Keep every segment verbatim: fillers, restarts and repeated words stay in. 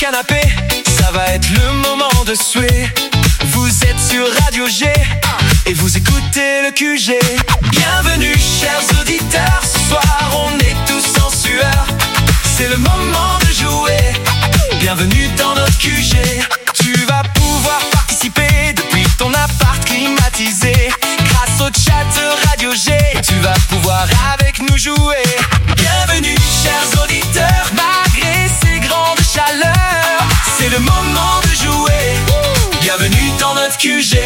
canapé, ça va être le moment de suer. Vous êtes sur Radio G et vous écoutez le Q G. Bienvenue chers auditeurs, ce soir on est tous en sueur. C'est le moment de jouer, bienvenue dans notre Q G. Tu vas pouvoir participer depuis ton appart climatisé. Grâce au chat Radio G, tu vas pouvoir avec nous jouer. Bienvenue chers auditeurs, malgré ces grandes chaleurs, c'est le moment de jouer. Bienvenue dans notre Q G.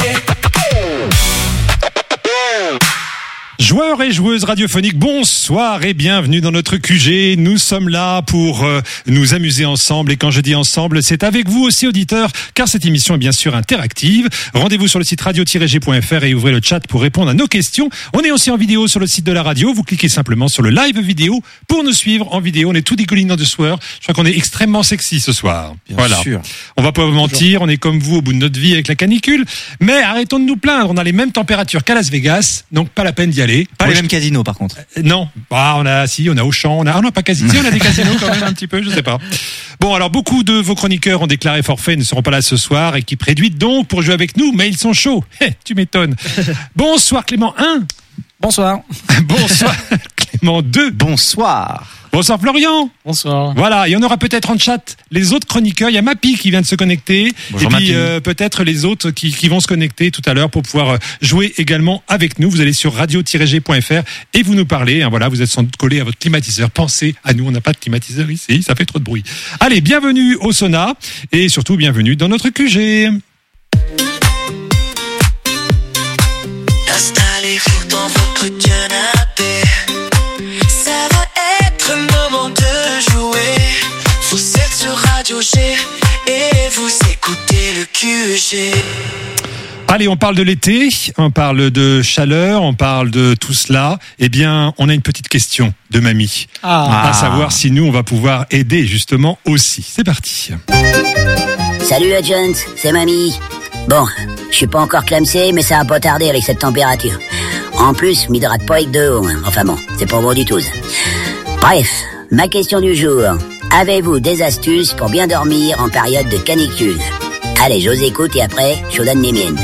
Joueurs et joueuses radiophoniques, bonsoir et bienvenue dans notre Q G. Nous sommes là pour euh, nous amuser ensemble, et quand je dis ensemble, c'est avec vous aussi auditeurs, car cette émission est bien sûr interactive. Rendez-vous sur le site radio tiret g point f r et ouvrez le chat pour répondre à nos questions. On est aussi en vidéo sur le site de la radio, vous cliquez simplement sur le live vidéo pour nous suivre en vidéo. On est tout dégoulinant de sueur, je crois qu'on est extrêmement sexy ce soir. Bien voilà. sûr. On va pas vous mentir, on est comme vous au bout de notre vie avec la canicule, mais arrêtons de nous plaindre, on a les mêmes températures qu'à Las Vegas, donc pas la peine d'y aller. Pas Moi, les je... mêmes casinos par contre. Euh, non, ah, on a si, on a Auchan, on a ah non pas casinos, si, on a des casinos quand même un petit peu, je sais pas. Bon, alors beaucoup de vos chroniqueurs ont déclaré forfait, ne seront pas là ce soir, équipe réduite donc pour jouer avec nous, mais ils sont chauds. Eh, tu m'étonnes. Bonsoir Clément un. Bonsoir. Bonsoir Clément deux. Bonsoir. Bonsoir Florian. Bonsoir. Voilà, et on aura peut-être en chat les autres chroniqueurs. Il y a Mappy qui vient de se connecter. Bonjour, et puis euh, peut-être les autres qui, qui vont se connecter tout à l'heure pour pouvoir jouer également avec nous. Vous allez sur radio tiret g point f r et vous nous parlez. Hein, voilà, vous êtes sans doute collés à votre climatiseur. Pensez à nous, on n'a pas de climatiseur ici, ça fait trop de bruit. Allez, bienvenue au sauna et surtout bienvenue dans notre Q G. Installez-vous dans votre canapé. Ça va être le moment de jouer. Vous êtes sur Radio G et vous écoutez le Q G. Allez, on parle de l'été, on parle de chaleur, on parle de tout cela. Eh bien, on a une petite question de mamie. Ah. À savoir si nous, on va pouvoir aider justement aussi. C'est parti. Salut Agent, c'est mamie. Bon, je suis pas encore clamsé, mais ça va pas tarder avec cette température. En plus, m'hydrate pas avec de l'eau. Enfin bon, c'est pas bon du tout. Bref, ma question du jour. Avez-vous des astuces pour bien dormir en période de canicule? Allez, j'ose écoute et après, je vous donne les miennes.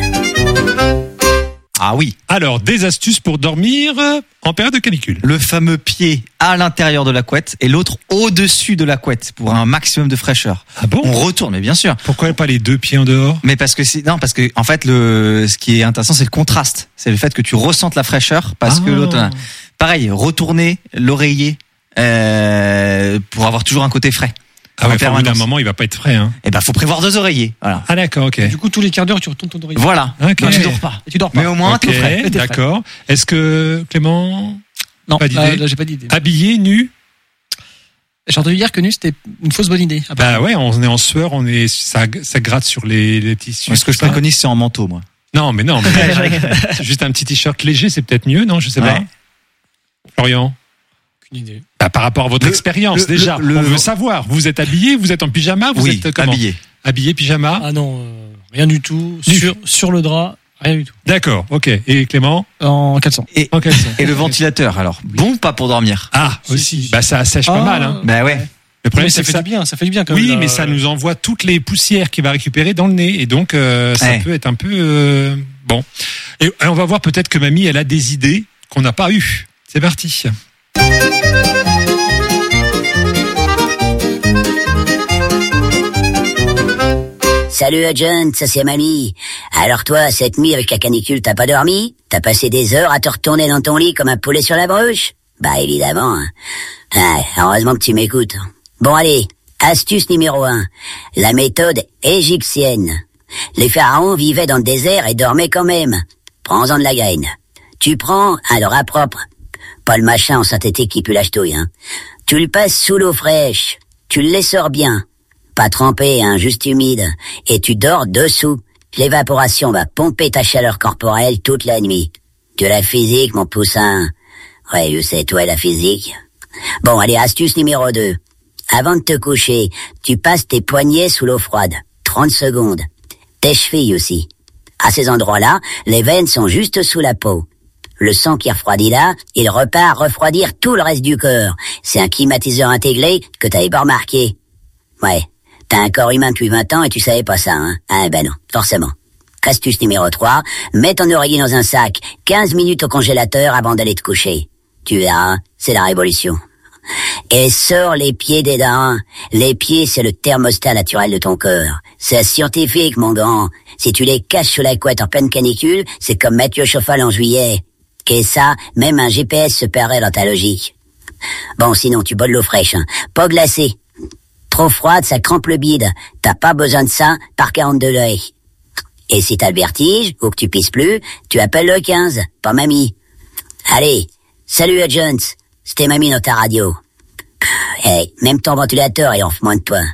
Ah oui. Alors, des astuces pour dormir en période de canicule. Le fameux pied à l'intérieur de la couette et l'autre au-dessus de la couette pour un maximum de fraîcheur. Ah bon? On retourne, mais bien sûr. Pourquoi pas les deux pieds en dehors? Mais parce que c'est non, parce que en fait le ce qui est intéressant c'est le contraste, c'est le fait que tu ressentes la fraîcheur parce Ah. que l'autre, pareil, retourner l'oreiller euh, pour avoir toujours un côté frais. Ah ouais, En au bout d'un permanence. moment, il va pas être frais, hein. Et ben faut prévoir deux oreillers, voilà. Ah d'accord, ok. Du coup, tous les quarts d'heure, tu retournes ton oreiller. Voilà. Ok. Non, tu dors pas. Et tu dors pas. Mais au moins Ok, t'es frais. t'es frais. d'accord. Est-ce que Clément, Non, pas d'idée. là, là, j'ai pas d'idée. habillé, nu? J'ai entendu hier que nu, c'était une fausse bonne idée. Bah ouais, on est en sueur, on est, ça, ça gratte sur les, les tissus. Ce que je tout ça. préconise c'est en manteau moi. Non, mais non, mais c'est juste un petit t-shirt léger, c'est peut-être mieux, non? Je sais Ouais. pas. Florian? Aucune idée. Bah, par rapport à votre Le- expérience, le- déjà. le- on le- veut savoir. Vous êtes habillé, vous êtes en pyjama, vous Oui, êtes comment? habillé. Habillé, pyjama? Ah non, euh, rien du tout. Nu. Sur, sur le drap, rien du tout. D'accord, ok. Et Clément? En caleçon. Et, En caleçon. et le ventilateur alors, bon pas pour dormir. Ah, Si, aussi. si. Bah, ça assèche pas Ah. mal, hein. Bah ouais. Le problème, Mais c'est ça que fait ça, du bien, ça fait du bien quand même. oui, là. mais ça nous envoie toutes les poussières qu'il va récupérer dans le nez. Et donc, euh, ça Ouais. peut être un peu, euh, bon. Et, et on va voir peut-être que mamie, elle a des idées qu'on n'a pas eues. C'est parti. Salut Agent, ça c'est mamie. Alors toi, cette nuit avec la canicule, t'as pas dormi? T'as passé des heures à te retourner dans ton lit comme un poulet sur la bruche? Bah évidemment. hein. Ah, heureusement que tu m'écoutes. Bon allez, astuce numéro un. La méthode égyptienne. Les pharaons vivaient dans le désert et dormaient quand même. Prends-en de la graine. Tu prends un drap propre. Pas le machin en synthétique qui pue la ch'touille, hein. Tu le passes sous l'eau fraîche. Tu le lessores bien. Pas trempé, hein, juste humide. Et tu dors dessous. L'évaporation va pomper ta chaleur corporelle toute la nuit. De la physique, mon poussin. Ouais, je sais, toi, la physique. Bon, allez, astuce numéro deux. Avant de te coucher, tu passes tes poignets sous l'eau froide. trente secondes. Tes chevilles aussi. À ces endroits-là, les veines sont juste sous la peau. Le sang qui refroidit là, il repart refroidir tout le reste du corps. C'est un climatiseur intégré que t'avais pas remarqué. Ouais. T'as un corps humain depuis vingt ans et tu savais pas ça, hein? Ah ben non, forcément. Astuce numéro trois, mets ton oreiller dans un sac, quinze minutes au congélateur avant d'aller te coucher. Tu verras, c'est la révolution. Et sors les pieds des dents. Les pieds, c'est le thermostat naturel de ton corps. C'est scientifique, mon grand. Si tu les caches sous la couette en pleine canicule, c'est comme Mathieu Chauffal en juillet. Et ça, même un G P S se perdrait dans ta logique. Bon, sinon, tu bois de l'eau fraîche, hein. Pas glacée. Trop froide, ça crampe le bide. T'as pas besoin de ça par quarante degrés. Et si t'as le vertige, ou que tu pisses plus, tu appelles le quinze, pas mamie. Allez, salut à Jones. C'était mamie dans ta radio. Hey, même ton ventilateur est en moins de toi.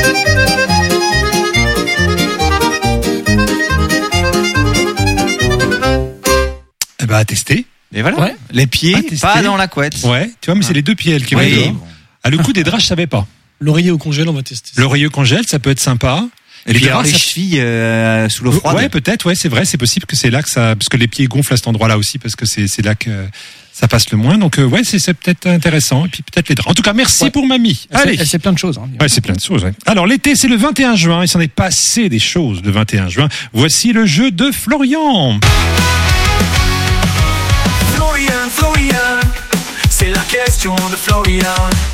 Eh ben, à tester. Et voilà. Ouais. Les pieds, Ah, testé. pas dans la couette. Ouais, tu vois, mais c'est les deux pieds, elle, qui vont Oui. dehors. Ah, le coup des draps, je savais pas. L'oreiller au congèle, on va tester. L'oreiller congèle, ça peut être sympa. Et puis alors draps, les ça- chevilles euh, sous l'eau froide. Ouais, peut-être, ouais, c'est vrai, c'est possible que c'est là que ça, parce que les pieds gonflent à cet endroit-là aussi, parce que c'est, c'est là que ça passe le moins. Donc, euh, ouais, c'est, c'est peut-être intéressant. Et puis peut-être les draps. En tout cas, merci Ouais. pour mamie. Elle sait- Allez. Elle sait plein de choses. Hein. Ouais, c'est plein de choses. Ouais. Alors, l'été, c'est le vingt et un juin. Il s'en est passé des choses le vingt et un juin. Voici le jeu de Florian. Florian, Florian, c'est la question de Florian.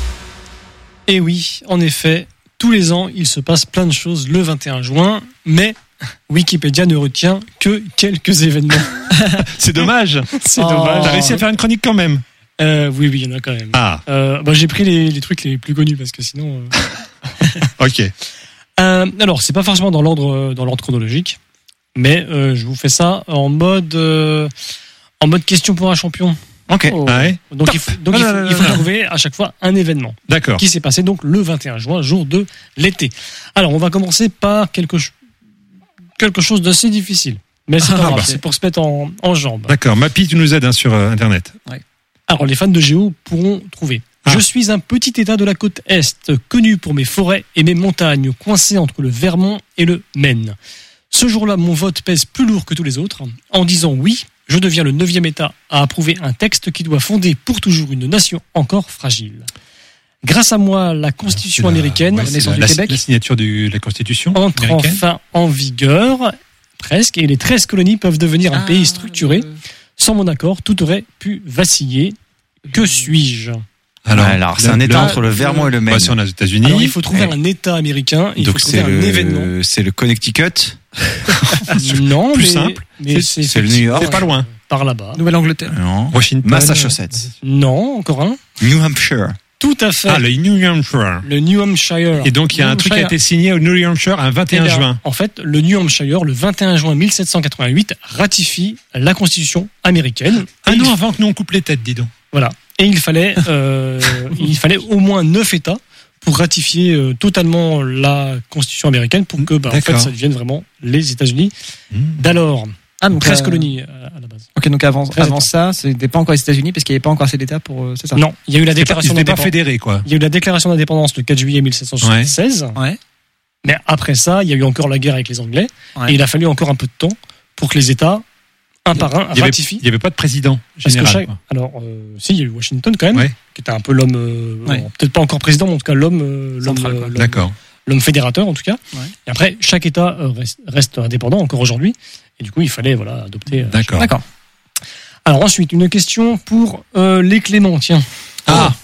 Et oui, en effet, tous les ans, il se passe plein de choses le vingt et un juin, mais Wikipédia ne retient que quelques événements. C'est dommage. C'est T'as dommage. Oh. réussi à faire une chronique quand même. Euh, oui, oui, il y en a quand même. Ah, Euh, bah, j'ai pris les, les trucs les plus connus parce que sinon. euh, ok. Euh, alors, c'est pas forcément dans l'ordre euh, dans l'ordre chronologique, mais euh, je vous fais ça en mode euh, en mode question pour un champion. Ok. Oh. Ah ouais. Donc, Top. il faut, donc Ah il là faut, là il faut là là. trouver à chaque fois un événement D'accord. qui s'est passé donc le vingt et un juin, jour de l'été. Alors, on va commencer par quelque chose quelque chose d'assez difficile, mais c'est Ah, pas grave, bah, c'est c'est- pour se mettre en, en jambes. D'accord. Mappy, tu nous aides hein, sur euh, Internet. Alors, les fans de Géo pourront trouver. Ah. Je suis un petit état de la côte Est, connu pour mes forêts et mes montagnes, coincé entre le Vermont et le Maine. Ce jour-là, mon vote pèse plus lourd que tous les autres. En disant oui, je deviens le neuvième État à approuver un texte qui doit fonder pour toujours une nation encore fragile. Grâce à moi, la Constitution C'est la- américaine ouais, c'est naissance la, du la- Québec la signature de la Constitution entre américaine. enfin en vigueur, presque, et les treize colonies peuvent devenir un pays structuré. Sans mon accord, tout aurait pu vaciller. Que suis-je ? Alors, Alors, c'est le- un le- état entre le Vermont et le Maine. Bah, c'est en États-Unis. Alors, il faut trouver Ouais. un État américain, il Donc faut trouver c'est un le, événement. c'est le Connecticut. Non, plus mais, simple. mais C'est- c'est le New York. C'est pas loin. Par là-bas. Nouvelle-Angleterre. Non. Washington. Massachusetts. Non, encore un. New Hampshire. Tout à fait. Ah, le New Hampshire. Le New Hampshire. Et donc, il y a un New truc qui a Hampshire. été signé au New Hampshire un vingt et un Eh bien, juin. En fait, le New Hampshire, le vingt et un juin mille sept cent quatre-vingt-huit, ratifie la Constitution américaine. Un Et an il- avant que nous on coupe les têtes, dis donc. Voilà. Et il fallait, euh, il fallait au moins neuf États pour ratifier euh, totalement la Constitution américaine pour que, bah, en fait, D'accord. ça devienne vraiment les États-Unis Mmh. d'alors. Ah, donc, treize euh, colonies euh, à la base. Ok, donc avant, treize avant États. ça, c'était pas encore les États-Unis parce qu'il n'y avait pas encore assez d'États pour. euh, c'est ça. Non, il y a eu la C'était pas, déclaration ils étaient pas d'indépendance. fédérés, quoi. Il y a eu la déclaration d'indépendance le quatre juillet mille sept cent soixante-seize. Ouais. Mais après ça, il y a eu encore la guerre avec les Anglais. Ouais. Et il a fallu encore un peu de temps pour que les États, un par un, Il y avait, ratifient. il y avait pas de président Parce que général. chaque- quoi. alors, euh, si, il y a eu Washington quand même, Ouais. qui était un peu l'homme, euh, Ouais. bon, peut-être pas encore président, mais en tout cas l'homme, euh, l'homme, Central, euh, quoi. l'homme- D'accord. l'homme fédérateur en tout cas. Ouais. Et après, chaque État euh, reste, reste indépendant encore aujourd'hui. Et du coup, il fallait voilà adopter. euh, D'accord. D'accord. Alors ensuite, une question pour euh, les Cléments, tiens. Ah.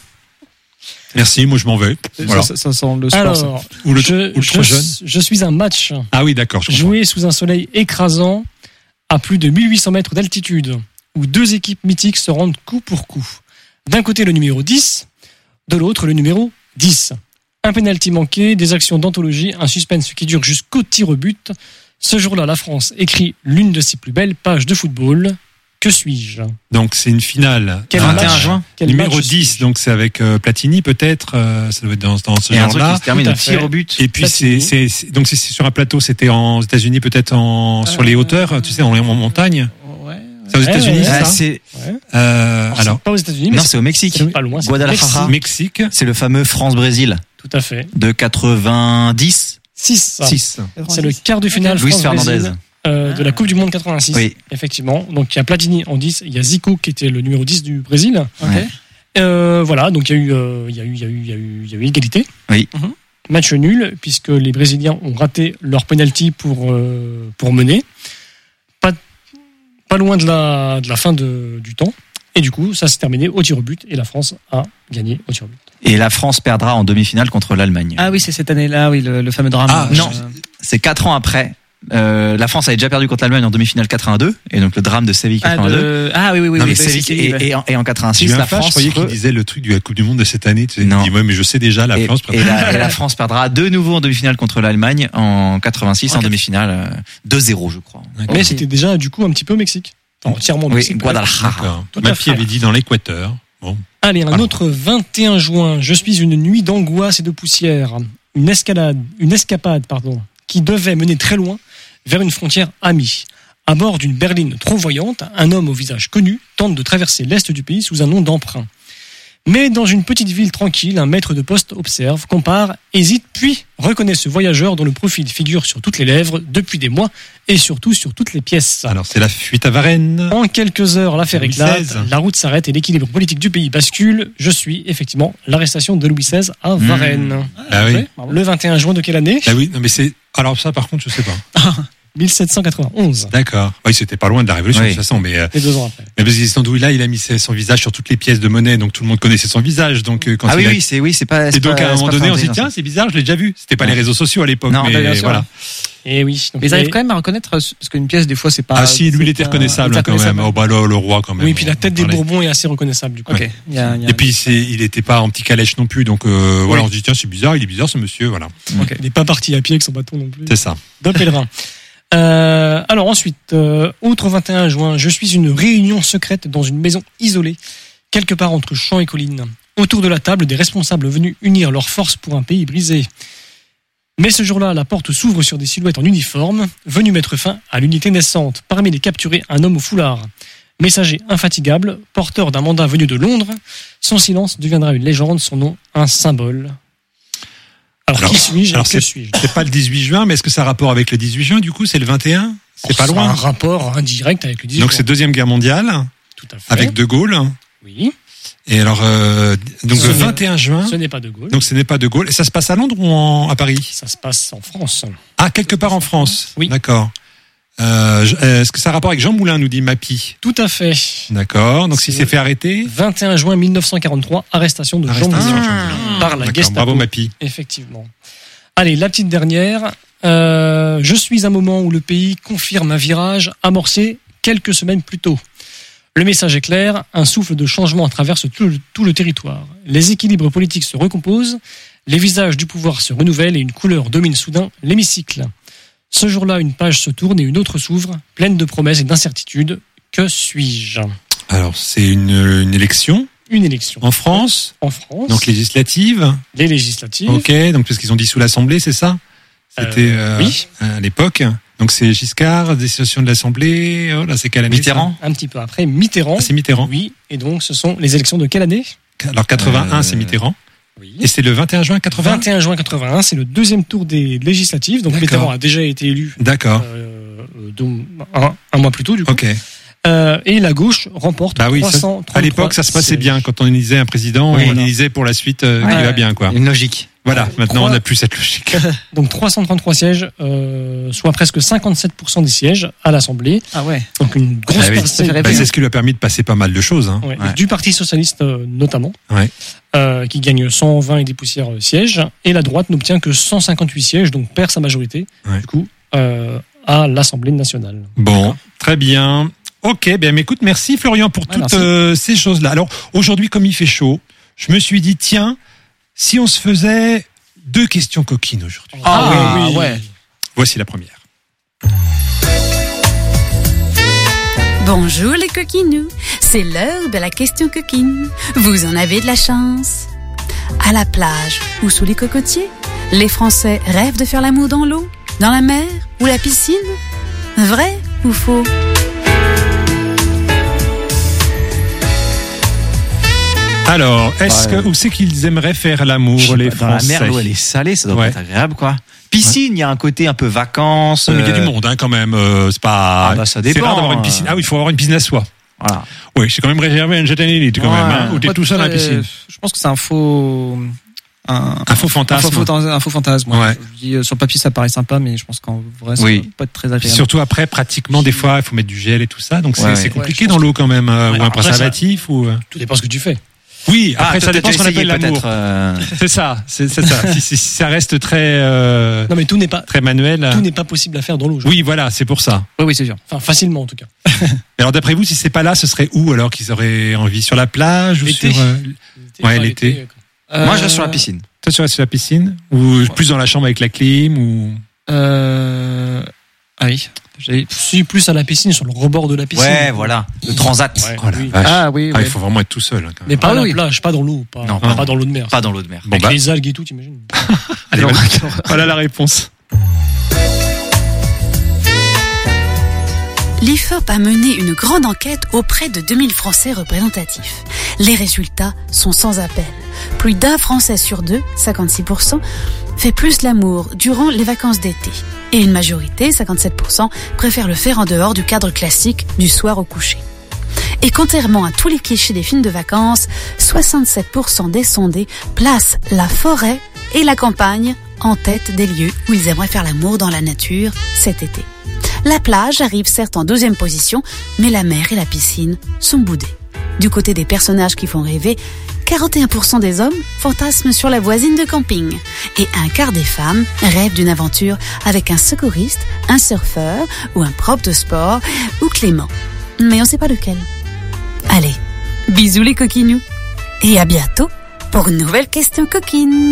Merci, moi je m'en vais. Voilà. Ça, ça, ça sent le sport. ça. Alors, Ou le, je, ou le je- trop jeune. je suis un match Ah oui, d'accord, je comprends. joué sous un soleil écrasant à plus de mille huit cents mètres d'altitude, où deux équipes mythiques se rendent coup pour coup. D'un côté le numéro dix, de l'autre le numéro dix. Un pénalty manqué, des actions d'anthologie, un suspense qui dure jusqu'au tir au but. Ce jour-là, la France écrit l'une de ses plus belles pages de football. Que suis-je ? Donc c'est une finale. Quel Ah, match juin. Quel Numéro match dix, suis-je donc c'est avec euh, Platini peut-être. euh, ça doit être dans, dans ce Et un truc genre-là. qui se termine Tout à au tir fait. au but. Et puis c'est, Platini. c'est, c'est- donc c'est c'est sur un plateau. C'était en États-Unis, peut-être en sur les hauteurs, tu sais, en, en montagne. Ouais. C'est aux Ouais, États-Unis, ouais, c'est Ah, ça. c'est Ouais. Euh, Alors, alors, c'est pas aux États-Unis, mais non, c'est c'est au Mexique. c'est pas loin. c'est Guadalajara. Mexique. Mexique, C'est le fameux France-Brésil Tout à fait. de quatre-vingt-dix. six. six. C'est le quart de finale Luis France-Brésil. Fernandez. Euh, de la Coupe du Monde quatre-vingt-six. Oui. Effectivement. Donc il y a Platini en dix, il y a Zico qui était le numéro dix du Brésil. Ok. Ouais. Euh, voilà, donc il y a eu, euh, il y a eu, il y a eu, il y a eu, il y a eu égalité. Oui. Mhm. match nul, puisque les Brésiliens ont raté leur penalty pour, euh, pour mener. Pas, pas loin de la, de la fin de, du temps. Et du coup, ça s'est terminé au tir au but et la France a gagné au tir au but. Et la France perdra en demi-finale contre l'Allemagne. Ah oui, c'est cette année-là, oui, le, le fameux drame. Ah, Euh, non, c'est quatre ans après. Euh, la France avait déjà perdu contre l'Allemagne en demi-finale quatre-vingt-deux, et donc le drame de Séville Ah, quatre-vingt-deux. de... ah oui, oui, oui. Non, oui, mais oui, Séville, c'est- et, ouais. et, en, et en J'ai quatre-vingt-six, eu un la flash, je France. croyais qu'il re- disait le truc de la Coupe du Monde de cette année. Tu sais, Non. il dit, ouais, mais je sais déjà, la et, France. et la, et la France perdra de nouveau en demi-finale contre l'Allemagne en quatre-vingt-six, en Ok. demi-finale euh, deux zéro, je crois. D'accord. Mais c'était déjà, du coup, un petit peu au Mexique. Enfin, entièrement au Oui, Mexique. Guadalajara. D'accord. Tout à Ma fait. fille avait dit dans l'Équateur. Bon. Allez, un Alors. autre vingt et un juin. Je suis une nuit d'angoisse et de poussière. Une escalade, une escapade, pardon, qui devait mener très loin vers une frontière amie. À bord d'une berline trop voyante, un homme au visage connu tente de traverser l'est du pays sous un nom d'emprunt. Mais dans une petite ville tranquille, un maître de poste observe, compare, hésite, puis reconnaît ce voyageur dont le profil figure sur toutes les lèvres depuis des mois et surtout sur toutes les pièces. Alors, c'est la fuite à Varennes. En quelques heures, l'affaire Louis éclate, seize. la route s'arrête et l'équilibre politique du pays bascule. Je suis effectivement l'arrestation de Louis seize à Varennes. Ah oui. Le vingt et un juin de quelle année Ah oui, non, mais c'est. Alors, ça, par contre, je sais pas. mille sept cent quatre-vingt-onze. D'accord. Oui, c'était pas loin de la Révolution, Oui. de toute façon, mais. euh, Et deux ans après. Mais parce que Sandouille, il a mis son visage sur toutes les pièces de monnaie, donc tout le monde connaissait son visage. Donc, euh, quand Ah il oui, a- oui, c'est oui, c'est pas. Et c'est donc, pas- à un c'est moment pas donné, on s'est dit, intelligent, tiens, c'est bizarre, je l'ai déjà vu. C'était pas Non. les réseaux sociaux à l'époque, Non, mais bah, bien sûr. voilà. Et oui. donc, Mais ils arrivent et- quand même à reconnaître, euh, parce qu'une pièce, des fois, c'est pas. Ah si, lui, il c'est était pas- reconnaissable il hein, était quand même. reconnaissable. Oh, bah là, le roi, quand même. Oui, puis la on tête des parlait. Bourbons est assez reconnaissable du coup. Ok. Il y a, il y a- Et puis, c'est, il était pas en petit calèche non plus, donc euh, voilà, Oui. on se dit, tiens, c'est bizarre, il est bizarre ce monsieur, voilà. Ok. Il n'est pas parti à pied avec son bâton non plus. C'est ça. D'un pèlerin. Euh, alors ensuite, euh, autre vingt et un juin, je suis une réunion secrète dans une maison isolée, quelque part entre champs et collines. Autour de la table, des responsables venus unir leurs forces pour un pays brisé. Mais ce jour-là, la porte s'ouvre sur des silhouettes en uniforme, venus mettre fin à l'unité naissante. Parmi les capturés, un homme au foulard. Messager infatigable, porteur d'un mandat venu de Londres, son silence deviendra une légende, son nom un symbole. Alors, Alors- qui suis-je et alors, que c'est- suis-je? C'est pas le dix-huit juin, mais est-ce que ça a rapport avec le dix-huit juin, du coup, c'est le vingt et un? C'est pas Ça a loin. un rapport indirect avec le dix-huit. Donc, c'est Deuxième Guerre mondiale, Tout à fait. avec De Gaulle. Oui, Et alors, euh, donc Ce le n'est- vingt et un juin, ce n'est pas de Gaulle. donc ce n'est pas De Gaulle. Et ça se passe à Londres ou en, à Paris? Ça se passe en France. Ah, quelque part en France. Oui. D'accord. Euh, je- euh, est-ce que ça a rapport avec Jean Moulin, nous dit Mappy? Tout à fait. D'accord. Donc, C'est- s'il s'est fait arrêter. vingt et un juin mille neuf cent quarante-trois, arrestation de Jean Arrestation Moulin de Jean Moulin. par la D'accord. Gestapo. Bravo, Mappy. Effectivement. Allez, la petite dernière. Euh, je suis un moment où le pays confirme un virage amorcé quelques semaines plus tôt. Le message est clair, un souffle de changement traverse tout le, tout le territoire. Les équilibres politiques se recomposent, les visages du pouvoir se renouvellent et une couleur domine soudain l'hémicycle. Ce jour-là, une page se tourne et une autre s'ouvre, pleine de promesses et d'incertitudes. Que suis-je? Alors, c'est une, une élection Une élection en France, en France, donc législative. les législatives. Ok, donc parce qu'ils ont dissous l'Assemblée, c'est ça? C'était Euh, euh, oui. à l'époque. Donc c'est Giscard, dissolution de l'Assemblée. Oh là, c'est quelle année? Mitterrand. Un petit peu après, Mitterrand. ça Ah, c'est Mitterrand. Oui, et donc ce sont les élections de quelle année? Alors quatre-vingt-un, Euh, c'est Mitterrand. Oui. Et c'est le vingt et un juin quatre-vingt-un. vingt et un juin quatre-vingt-un, c'est le deuxième tour des législatives. Donc D'accord. Mitterrand a déjà été élu D'accord. euh, donc, un, un mois plus tôt, du coup. Ok. Euh, et la gauche remporte Bah oui, ça- trois cent trente-trois à l'époque, ça se passait sièges. bien. Quand on élisait un président, Oui, on voilà. élisait pour la suite euh, Ouais. qui va bien, quoi. Une logique. Voilà. Maintenant, Trois- on n'a plus cette logique. Donc trois cent trente-trois sièges, euh, soit presque cinquante-sept pour cent des sièges à l'Assemblée. Ah ouais. Donc une grosse Ah oui. partie Ça fait Bah, rêver. c'est ce qui lui a permis de passer pas mal de choses. Hein. ouais, Ouais. du Parti socialiste euh, notamment, Ouais. euh, qui gagne cent vingt et des poussières euh, sièges, et la droite n'obtient que cent cinquante-huit sièges, donc perd sa majorité, Ouais. du coup, euh, à l'Assemblée nationale. Bon, très bien. Ok, bien, mais écoute, merci Florian pour Ouais, toutes merci. euh, ces choses-là. Alors, aujourd'hui, comme il fait chaud, je me suis dit, tiens, si on se faisait deux questions coquines aujourd'hui. Ah oui, ouais. Voici la première. Bonjour les coquinous, c'est l'heure de la question coquine. Vous en avez de la chance. À la plage ou sous les cocotiers, les Français rêvent de faire l'amour dans l'eau, dans la mer ou la piscine. Vrai ou faux? Alors, est-ce Ouais. que où c'est qu'ils aimeraient faire l'amour, Je sais les pas, dans la Français? mer, l'eau elle est salée, ça doit Ouais. pas être agréable, quoi. Piscine, il y a un côté un peu vacances. Non, mais il y a du euh, monde, hein, quand même. euh, c'est pas. Ah, bah, ça c'est dépend, rare d'avoir une hein. piscine. Ah oui, il faut avoir une piscine à soi. Voilà. Oui, c'est quand même réservé à une jeune élite, quand Ouais. même. Hein, où t'es Moi, tout seul à la euh, piscine. Je pense que c'est un faux, un, Un faux fantasme. Un faux, fantas- un faux fantasme. Ouais. Je dis, euh, sur le papier, ça paraît sympa, mais je pense qu'en vrai, ça Oui. va pas être très Puis agréable. surtout après, pratiquement, des fois, il faut mettre du gel et tout ça. Donc, c'est, Ouais, c'est ouais. compliqué Ouais, je dans pense l'eau quand même. euh, Ouais, ou un après, ça- préservatif ou. euh. Tout dépend ce que tu fais. Oui, Ah, après, toi, ça t'as dépend ce qu'on déjà appelle essayé, l'amour. peut-être, euh, C'est ça, c'est, c'est ça. si, si, si ça reste très, euh, Non, mais tout n'est pas, très manuel. tout n'est pas possible à faire dans l'eau. je Oui, voilà, c'est pour ça. Oui, oui, c'est sûr. crois. Enfin, facilement en tout cas. Mais alors, d'après vous, si c'est pas là, ce serait où alors qu'ils auraient envie? Sur la plage ou L'été. sur. euh, Ouais, Enfin, l'été. euh, Euh, Moi, je reste sur la piscine. Toi, tu restes sur la piscine? Ou plus dans la chambre avec la clim? Ou. Euh... Ah oui. J'ai- Si, plus à la piscine, sur le rebord de la piscine. Ouais, voilà. Le transat. Ouais, Oh la oui. vache. Ah oui, Ah, oui. il faut vraiment être tout seul. hein, quand même. Mais pas Ah à la oui. plage, pas dans l'eau. Pas, Non, pas, pas- dans l'eau de mer. Pas dans l'eau de mer. Bon, Avec bah, les algues et tout, t'imagines. allez, Non, voilà. non. Voilà la réponse. L'I F O P a mené une grande enquête auprès de deux mille Français représentatifs. Les résultats sont sans appel. Plus d'un Français sur deux, cinquante-six pour cent, fait plus l'amour durant les vacances d'été. Et une majorité, cinquante-sept pour cent, préfère le faire en dehors du cadre classique du soir au coucher. Et contrairement à tous les clichés des films de vacances, soixante-sept pour cent des sondés placent la forêt et la campagne en tête des lieux où ils aimeraient faire l'amour dans la nature cet été. La plage arrive certes en deuxième position, mais la mer et la piscine sont boudées. Du côté des personnages qui font rêver, quarante et un pour cent des hommes fantasment sur la voisine de camping. Et un quart des femmes rêvent d'une aventure avec un secouriste, un surfeur ou un prof de sport ou Clément. Mais on ne sait pas lequel. Allez, bisous les coquinous. Et à bientôt pour une nouvelle question coquine.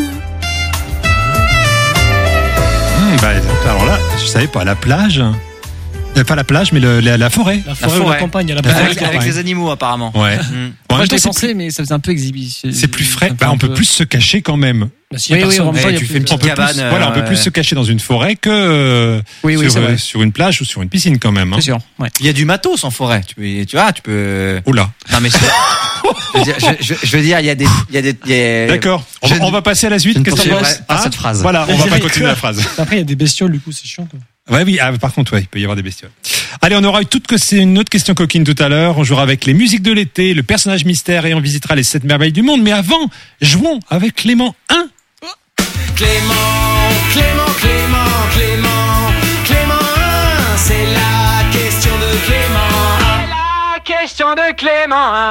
Hum, bah, alors là, je savais pas, la plage. Euh, pas la plage, mais le- la, la forêt. La forêt ou forêt. la campagne, à la La plage. Avec, avec les animaux, apparemment. Ouais. Mm. Bon, en Moi, même je temps, l'ai c'est pensé, plus, mais ça faisait un peu exhibition. c'est plus frais. Ça fait Bah, un on peut peu- plus se cacher quand même. Bah, s'il y a Oui, oui, personne, en même temps, Ouais, il y a tu plus fais une de- On petite peut plus, cabane. euh, voilà, on peut plus se cacher dans une forêt que euh, Oui, oui, sur, c'est vrai. euh, sur une plage ou sur une piscine quand même. Hein. C'est sûr. Ouais. Il y a du matos en forêt. Tu peux, tu vois, tu peux. Oula. Non mais c'est- je veux dire, je, je- je veux dire, il y a des, il y a des. il y a- D'accord. On, je va- ne- on va passer à la suite. je ne Qu'est-ce que tu poursuivrai penses pas Hein cette phrase. Voilà, on va pas continuer la phrase. Après, il y a des bestioles, du coup, c'est chiant. Quoi. Ouais, oui. Ah, par contre, ouais, il peut y avoir des bestioles. Allez, on aura eu toute que c'est une autre question coquine tout à l'heure. On jouera avec les musiques de l'été, le personnage mystère et on visitera les sept merveilles du monde. Mais avant, jouons avec Clément un. Clément, Clément, Clément, Clément, Clément un, c'est la question de Clément. La question de Clément un.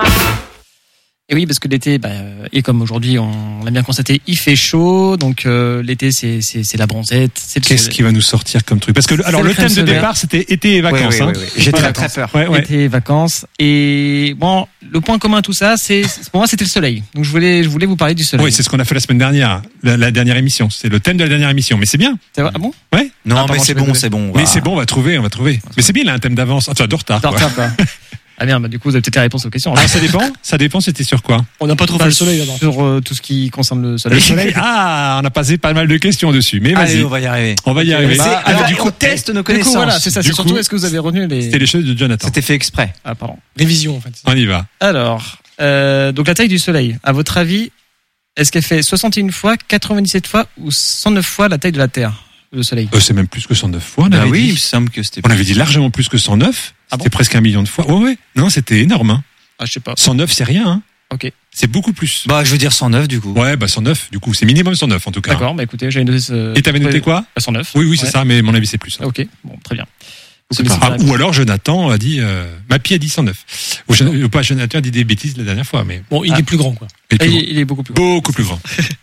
Et oui, parce que l'été, bah, euh, et comme aujourd'hui, on l'a bien constaté, il fait chaud, donc euh, l'été, c'est c'est c'est la bronzette, c'est le Qu'est-ce soleil. qui va nous sortir comme truc Parce que le- alors C'est le le crème thème de solaire. départ c'était été et Oui, vacances. oui, hein. oui, oui. J'ai très très Vacances. peur. Ouais, ouais. Été, vacances. Et bon, le point commun à tout ça, c'est pour moi, c'était le soleil. Donc je voulais, je voulais vous parler du soleil. Oui, c'est ce qu'on a fait la semaine dernière, la, la dernière émission. C'est le thème de la dernière émission, mais c'est bien. C'est vrai. Ah bon? Ouais. Non, Ah, mais pardon, c'est je bon, vais c'est bon. on Mais va- c'est bon, on va trouver, on va trouver. Mais c'est bien, il a un thème d'avance. Enfin, de retard. Attends, Quoi. attends, quoi. Ah bien, bah, du coup, vous avez peut-être la réponse aux questions. Ah, ça dépend. Ça dépend. C'était sur quoi On n'a pas trop fait le soleil là-bas. Sur euh, tout ce qui concerne le Le soleil. soleil. Ah, on a passé pas mal de questions dessus. Mais Allez, vas-y, on va y arriver. on va y Ok, arriver. bah, C'est- alors, alors, du du coup, coup, teste nos Du coup, connaissances. voilà, c'est ça. Du C'est surtout, coup, est-ce que vous avez retenu les. c'était les choses de Jonathan. C'était fait exprès. Ah, pardon. Révision en fait. On y va. Alors, euh, donc la taille du soleil, à votre avis, est-ce qu'elle fait soixante et une fois, quatre-vingt-dix-sept fois ou cent neuf fois la taille de la Terre, le soleil? Euh, c'est même plus que cent neuf fois. On Bah avait oui, il me dit. semble que c'était. On avait dit largement plus que cent neuf. Ah bon C'était presque un million de fois. Ouais, ouais. Non, c'était énorme. Hein. Ah, je sais pas. cent neuf, c'est rien. Hein. Ok. C'est beaucoup plus. Bah, je veux dire cent neuf du coup. Ouais, bah cent neuf. Du coup, c'est minimum cent neuf en tout cas. D'accord, bah écoutez, j'avais noté ce. Et t'avais noté quoi cent neuf. Oui, oui, c'est Ouais. ça. Mais à mon avis, c'est plus. Ah, ok, bon, très bien. Vous C'est connaissez Ah, pas la ou alors Jonathan a dit, euh, Mappy a dit cent neuf. Ou, Jon- ou pas, Jonathan a dit des bêtises la dernière fois, mais Bon, il Ah. est plus grand quoi. il est plus Il, grand. est- il est beaucoup plus grand. Beaucoup plus grand.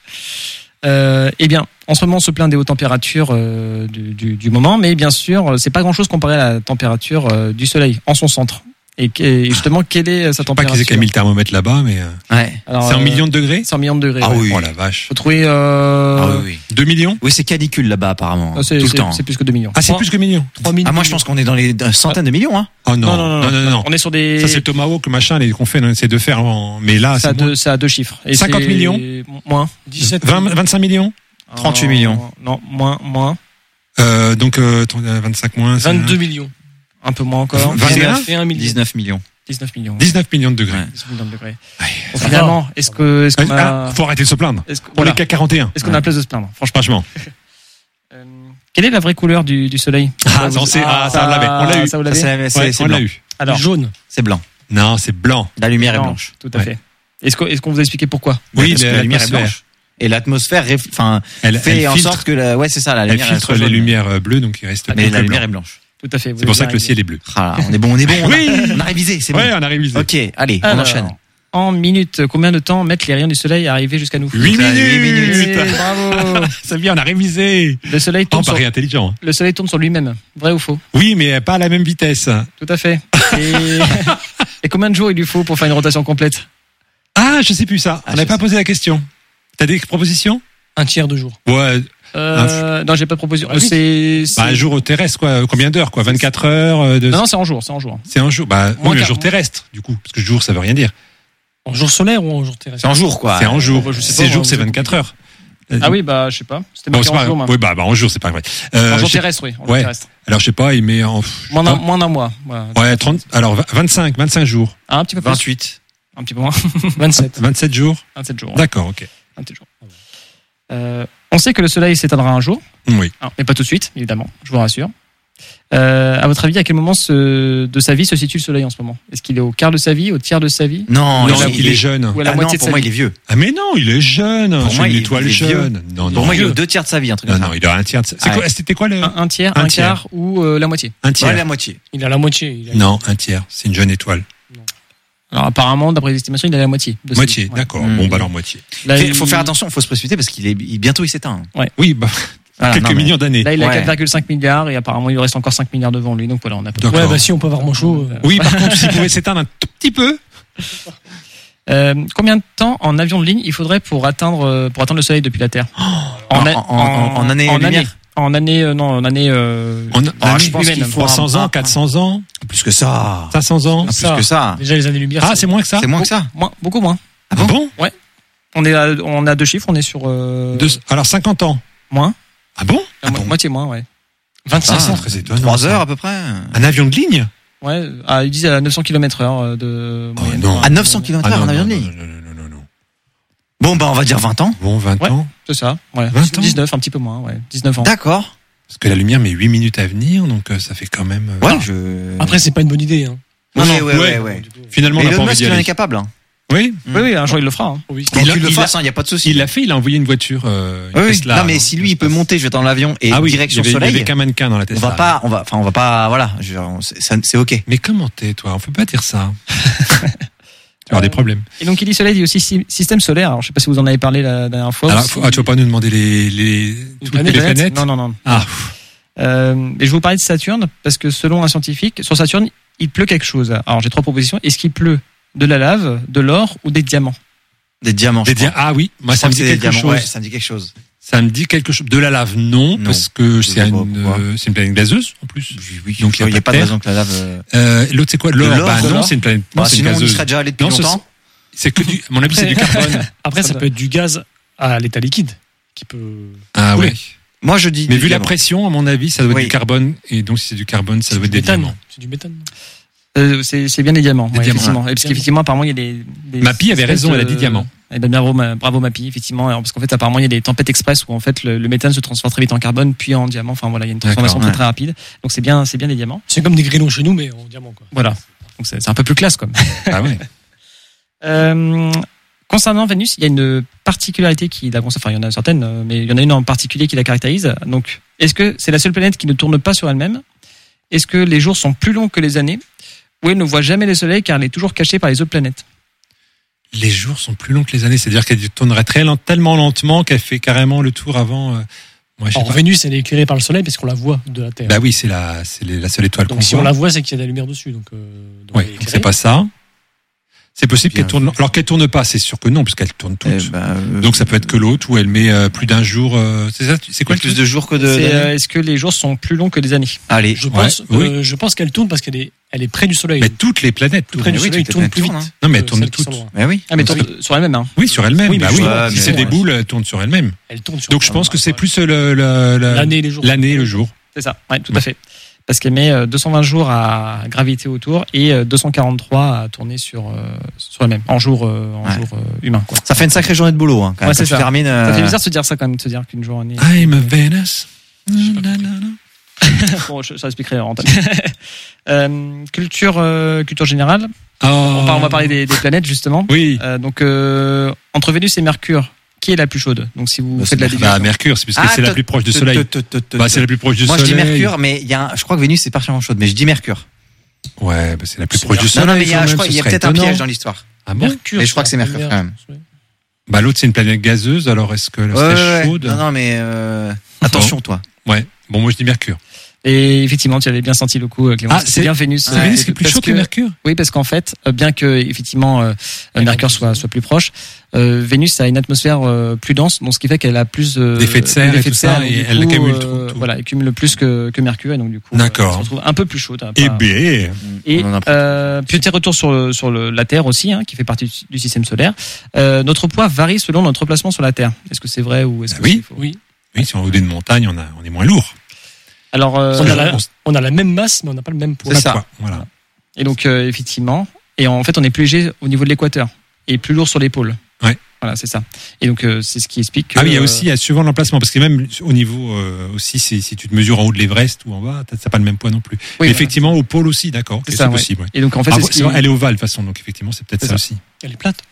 Euh, eh bien, en ce moment, on se plaint des hautes températures euh, du, du, du moment, mais bien sûr, c'est pas grand-chose comparé à la température euh, du Soleil en son centre. Et, que- et justement, quelle est sa Pas température? qu'ils aient qu'à mis le thermomètre là-bas, mais euh, Ouais. Alors, c'est en euh, millions de degrés. C'est en millions de degrés. Ah ouais. oui. Oh la vache. Faut trouver. Euh... Ah oui, oui. deux millions Oui, c'est canicule là-bas apparemment. ah, c'est, tout le c'est- temps. c'est plus que deux millions. Ah, c'est plus que millions. trois millions. Ah, moi je pense qu'on est dans les dans les centaines de millions. Hein. Oh non. Non, non, non, non, non. On est sur des. Ça, c'est le tomahawk, machin, les qu'on fait, on essaie de faire en, mais là, c'est à c'est deux, c'est à deux chiffres. Et cinquante c'est- millions Moins. dix-sept. vingt, vingt-cinq millions. trente-huit Euh, millions. Non, moins, moins. Euh, donc, euh, attends, euh, vingt-cinq moins. c'est- vingt-deux millions. Un peu moins encore. vingt et un dix-neuf, Et un million. dix-neuf millions. dix-neuf millions. dix-neuf millions de degrés. Ouais. dix-neuf millions de degrés. Ouais. Bon, Ça finalement, est-ce que, est-ce qu'on Ah, a, faut arrêter de se plaindre. est-ce que, Pour voilà. les C A C quarante et un. Est-ce qu'on a la place de se plaindre? Franchement. Franchement. Euh, quelle est la vraie couleur du, du soleil? Ah, non, c'est, ah, ça, on l'avait. On l'a eu. Ça vous Ça, l'avez? c'est c'est- Ouais, c'est on l'a blanc. eu. Alors, Jaune. C'est blanc. Non, c'est blanc. La lumière est non, blanche. Tout à Ouais. fait. Est-ce qu'on, est-ce qu'on vous a expliqué pourquoi? Oui, parce le- que la lumière est l'atmosphère. blanche. et l'atmosphère, réf- enfin, Elle, fait elle en filtre, sorte que la, ouais, c'est ça, la elle lumière. filtre soit les jaune. lumières bleues, donc il reste Mais plus la que lumière blanc. est blanche. Tout à fait. vous C'est pour avez ça que le bien ciel est bleu. Ah, on est bon, on est bon. On a, Oui. on a révisé, c'est bon. Ouais, on a révisé. Ok, allez, on Alors, enchaîne. En minutes, combien de temps mettent les rayons du soleil à arriver jusqu'à nous? Huit Donc là, minutes. huit minutes. Eh, Bravo. Ça vient, on a révisé. Le soleil Oh, tourne sur, Paris intelligent. hein. le soleil tourne sur lui-même. Vrai ou faux? Oui, mais pas à la même vitesse. Tout à fait. Et, et combien de jours il lui faut pour faire une rotation complète? Ah, je sais plus ça. Ah, on n'avait je pas sais. posé la question. T'as des propositions? Un tiers de jour. Ouais. Euh, non, j'ai pas de proposition. Ah, vite. C'est, c'est- Bah, un jour terrestre, quoi. Combien d'heures, quoi? vingt-quatre heures euh, de... Non, non, c'est en jour, c'est en jour. C'est un jour. Bah, Moins oui, un qu'un- jour terrestre, du coup. Parce que jour, ça veut rien dire. En jour solaire ou en jour terrestre? C'est en jour, quoi. c'est en jour. bah, je sais C'est pas, jour, moi, c'est vous- vingt-quatre heures. Ah oui, bah, je sais pas. C'était Bon, marqué c'est en pas... jour, moi. Oui, bah, bah, en jour, c'est pas vrai. Euh, En jour je sais- terrestre, oui. En jour Ouais. terrestre. Alors, je sais pas, il met en... Moins d'un, moins d'un mois. Voilà. Ouais, trente, alors, vingt-cinq, vingt-cinq jours. Ah, un petit peu plus. vingt-huit. Un petit peu moins. vingt-sept. vingt-sept jours. vingt-sept jours. ouais. D'accord, ok. vingt-sept jours. Euh, on sait que le soleil s'éteindra un jour. Oui. Ah, mais pas tout de suite, évidemment, je vous rassure. Euh, à votre avis, à quel moment se- de sa vie se situe le soleil en ce moment? Est-ce qu'il est au quart de sa vie, au tiers de sa vie, Non, Non, il, il est jeune. ou à la Ah non, moitié de pour sa moi, vie? il est vieux. Ah, mais non, il est jeune. Pour C'est moi, une il- étoile il est jeune. Non, non. Pour moi, il est vieux. au deux tiers de sa vie, un truc Non, comme ça. non, il a un tiers. de- C'est Ouais. quoi, c'était quoi le, un, un tiers, Un un, tiers. quart ou euh, la moitié? un Ouais, tiers? la moitié. Il a la moitié. Il a- Non, un tiers. C'est une jeune étoile. Alors apparemment, d'après les estimations, il a la moitié. De sa Moitié, vie. Ouais. d'accord. Mmh. Bon, bah alors moitié. Là, Il il- faut faire attention, il faut se précipiter parce qu'il est il- bientôt il s'éteint. Oui, bah, Voilà, quelques non, mais- millions d'années. Là, il a Ouais. quatre virgule cinq milliards et apparemment, il lui reste encore cinq milliards devant lui. Donc voilà, on a pas. D'accord. Ouais, bah si on peut avoir mon chaud. euh, Oui, par contre, s'il pouvait s'éteindre un tout petit peu. Euh, combien de temps en avion de ligne il faudrait pour atteindre euh, pour atteindre le soleil depuis la Terre? En- en- en- en année lumière. En année, euh, non, en année. Euh, On, Ah, année, je pense qu'il faut trois cents un- ans, quatre cents ans, Plus que ça. cinq cents ans. Ah, plus ça. que ça. Déjà les années-lumière. Ah, c'est moins que ça? C'est moins que ça. moins, beaucoup moins. Ah bon? On est, à, on a deux chiffres. On est sur euh, Deux- alors, cinquante ans. moins, Ah bon? La mo- bon moitié moins, ouais. vingt-cinq Ah, ans. Très étonnant. Trois heures à peu près. Un avion de ligne? Ouais, ah, ils disent à neuf cents kilomètres heure de moyenne. non. À neuf cents kilomètres Ah heure non, en avion non, de non, ligne. non, non, non, non, non. Bon, bah, on va dire vingt ans. Bon, vingt Ouais. ans. C'est ça, ouais. vingt ans dix-neuf, un petit peu moins, ouais. dix-neuf ans. D'accord. Parce que la lumière met huit minutes à venir, donc euh, ça fait quand même. euh, Ouais, je. Après, c'est pas une bonne idée. Hein. Ouais, non, ouais, ouais, ouais. ouais. Finalement, on Mais n'a pas Elon envie Musk, d'y il en est aller. capable. hein. Oui. Oui, oui, un jour il le fera. hein. Oui. Quand Il a- tu le il a- fasses, il n'y a pas de souci. Il l'a fait, il a envoyé une voiture. Euh, une Oui, oui. Tesla, Non, mais hein, si lui, il peut l'espace. monter, je vais dans l'avion et Ah oui, direction il y avait, il y soleil. avait qu'un mannequin dans la On Tesla. va pas, on va, enfin, on va pas, voilà, je- on- c'est ça- c'est ok. Mais comment t'es, toi? On peut pas dire ça. Tu vas avoir des problèmes. Et donc il dit soleil, il dit aussi sy- système solaire. Alors je sais pas si vous en avez parlé la dernière fois. Alors, aussi. faut- ah, tu vas pas nous demander les, les, toutes planètes, les planètes? Non, non, non. Ah, Euh, et je vais vous parler de Saturne parce que selon un scientifique, sur Saturne, il pleut quelque chose. Alors j'ai trois propositions. Est-ce qu'il pleut de la lave, de l'or ou des diamants? Des diamants. des je crois. dia- ah oui, moi Je ça crois me que dit c'est des quelque diamants. chose. Ouais, ça me dit quelque chose. Ça me dit quelque chose. De la lave, non, Non. parce que Je c'est sais pas une, pourquoi. euh, c'est une planète gazeuse en plus. Oui, oui. Donc, il n'y a pas de terre. raison que la lave. euh, Euh, L'autre c'est quoi? L'or. l'or, Bah de non, l'or c'est une planète. Non, Bah, c'est une sinon, on y gazeuse. serait déjà allé depuis Non, ce- longtemps. C'est que du. À mon avis, c'est du carbone. Après, ça peut être du gaz à l'état liquide qui peut. Ah Oui. ouais. Moi, je dis. Mais des vu la diamants. pression, à mon avis, ça doit être Oui. du carbone. Et donc, si c'est du carbone, ça doit être du des méthane. diamants. C'est du méthane. Euh, c'est c'est bien des diamants. Des ouais, diamants. effectivement. Et parce qu'effectivement, apparemment, il y a des. des Mappy avait espèces raison, elle a de- dit diamant. Eh ben, bravo, ma- bravo Mappy, effectivement. Alors, parce qu'en fait, apparemment, il y a des tempêtes express où en fait le, le méthane se transforme très vite en carbone, puis en diamant. Enfin voilà, il y a une transformation D'accord, très très rapide. Donc c'est bien, c'est bien des diamants. C'est comme des grillons chez nous, mais en diamant, quoi. Voilà. Donc c'est c'est un peu plus classe, quoi. Ah ouais. Euh, concernant Vénus, il y a une particularité qui la concerne. Enfin, il y en a certaines, euh, mais il y en a une en particulier qui la caractérise. Donc, est-ce que c'est la seule planète qui ne tourne pas sur elle-même? Est-ce que les jours sont plus longs que les années? Ou elle ne voit jamais le soleil car elle est toujours cachée par les autres planètes? Les jours sont plus longs que les années, c'est-à-dire qu'elle tournerait très lent, tellement lentement qu'elle fait carrément le tour avant. euh, Moi, je sais Alors, pas. Vénus, elle est éclairée par le soleil parce qu'on la voit de la Terre. Bah oui, c'est la, c'est les- la seule étoile qu'on donc, si on voit. la voit, c'est qu'il y a de la lumière dessus. Donc, euh, donc Ouais, elle est donc éclairée. c'est pas ça. C'est possible Bien qu'elle tourne. Alors qu'elle tourne pas, c'est sûr que non, puisqu'elle tourne toutes. Eh ben, euh, Donc ça peut être que l'autre où elle met euh, plus d'un jour. euh, c'est ça. C'est quoi le plus truc de jours que de. C'est, d'années euh, Est-ce que les jours sont plus longs que des années? Allez. Je Ouais, pense, oui. euh, je pense qu'elle tourne parce qu'elle est, elle est près du soleil. Mais toutes les planètes Plus tournent. près du oui, soleil, toutes les tourne plus vite. planètes tournent, Non, mais elles que tournent celles qui sont toutes. loin. Mais oui. Ah, mais Donc, tourne sur elle-même, hein. Oui, sur elle-même. Oui, mais bah je oui. vois, Si mais c'est bon, des ouais. boules, elles tournent sur elles-mêmes. Elle tourne sur Donc je pense que c'est plus le, le, le- l'année et les jours. l'année et le jour. C'est ça, ouais, tout à Ouais. fait. Parce qu'elle met euh, deux cent vingt jours à graviter autour et euh, deux cent quarante-trois à tourner sur euh, sur elle-même en jour euh, en Ouais. jour euh, humain, quoi. Ça fait une sacrée journée de boulot. Hein, quand Ouais, même. c'est Quand tu ça. termines. Ça euh, fait bizarre de se dire ça quand même, de se dire qu'une journée. I'm a Venus. Bon, je, ça expliquerait en antenne. euh, culture euh, culture générale. Oh. On, va, on va parler des, des planètes justement. Oui. Euh, donc euh, entre Vénus et Mercure, qui est la plus chaude. Donc si vous Bah, faites de la c'est Bah, division. Mercure, c'est parce que Ah, c'est la tot- plus proche du tot- Soleil. tot- tot- tot- Bah, c'est la plus proche du Moi, je Soleil. dis Mercure, mais il y a un, je crois que Vénus c'est partiellement chaude, mais je dis Mercure. Ouais, bah, c'est la plus C'est proche du Non, Soleil. non, mais il y a, quand je même, crois, ce il y a serait peut-être un étonnant. piège dans l'histoire. Ah bon? Mercure, Mais je crois que c'est la Mercure, première. quand même. Bah, l'autre, c'est une planète gazeuse, alors est-ce que Ouais, serait ouais, ouais. chaude? Non, non, mais euh, attention, toi. Ouais. Bon, moi, je dis Mercure. Et effectivement, tu avais bien senti le coup, Clément. Ah, c'est c'est- bien Vénus. C'est Ouais, Vénus qui est plus Parce chaud que Mercure? Oui, parce qu'en fait, euh, bien que effectivement euh, Mercure soit soit plus proche, euh, Vénus a une atmosphère euh, plus dense, donc ce qui fait qu'elle a plus euh, D'effet de serre et d'effet tout de serre, ça, donc, et du elle coup, cumule euh, tout, tout. Voilà, elle cumule plus que que Mercure, et donc du coup, D'accord. euh, elle se retrouve un peu plus chaude. hein, Eh pas- bien. Et On en apprend. euh, petit retour sur le, sur le, la Terre aussi, hein, qui fait partie du, du système solaire. Euh, notre poids varie selon notre placement sur la Terre. Est-ce que c'est vrai ou est-ce Ah que oui. c'est faux? Oui. Oui, si on est au haut d'une montagne, on, a, on est moins lourd. Alors, euh, On a, la, on a la même masse, mais on n'a pas le même poids. C'est ça. Quoi, voilà. et donc euh, effectivement, et en fait, on est plus léger au niveau de l'équateur et plus lourd sur l'épaule. Ouais. Voilà, c'est ça. Et donc euh, c'est ce qui explique. Que, Ah oui, il y a euh, aussi, il y a suivant l'emplacement, parce que même au niveau euh, aussi, si, si tu te mesures en haut de l'Everest ou en bas, t'as t'as pas le même poids non plus. oui, Mais voilà. effectivement, au pôle aussi, d'accord, ok, C'est c'est ça, ouais. possible. ouais. Et donc en fait, Ah, c'est bon, ce qui... c'est vrai, elle est ovale de toute façon, donc effectivement, c'est peut-être C'est ça, ça. aussi. Elle est plate.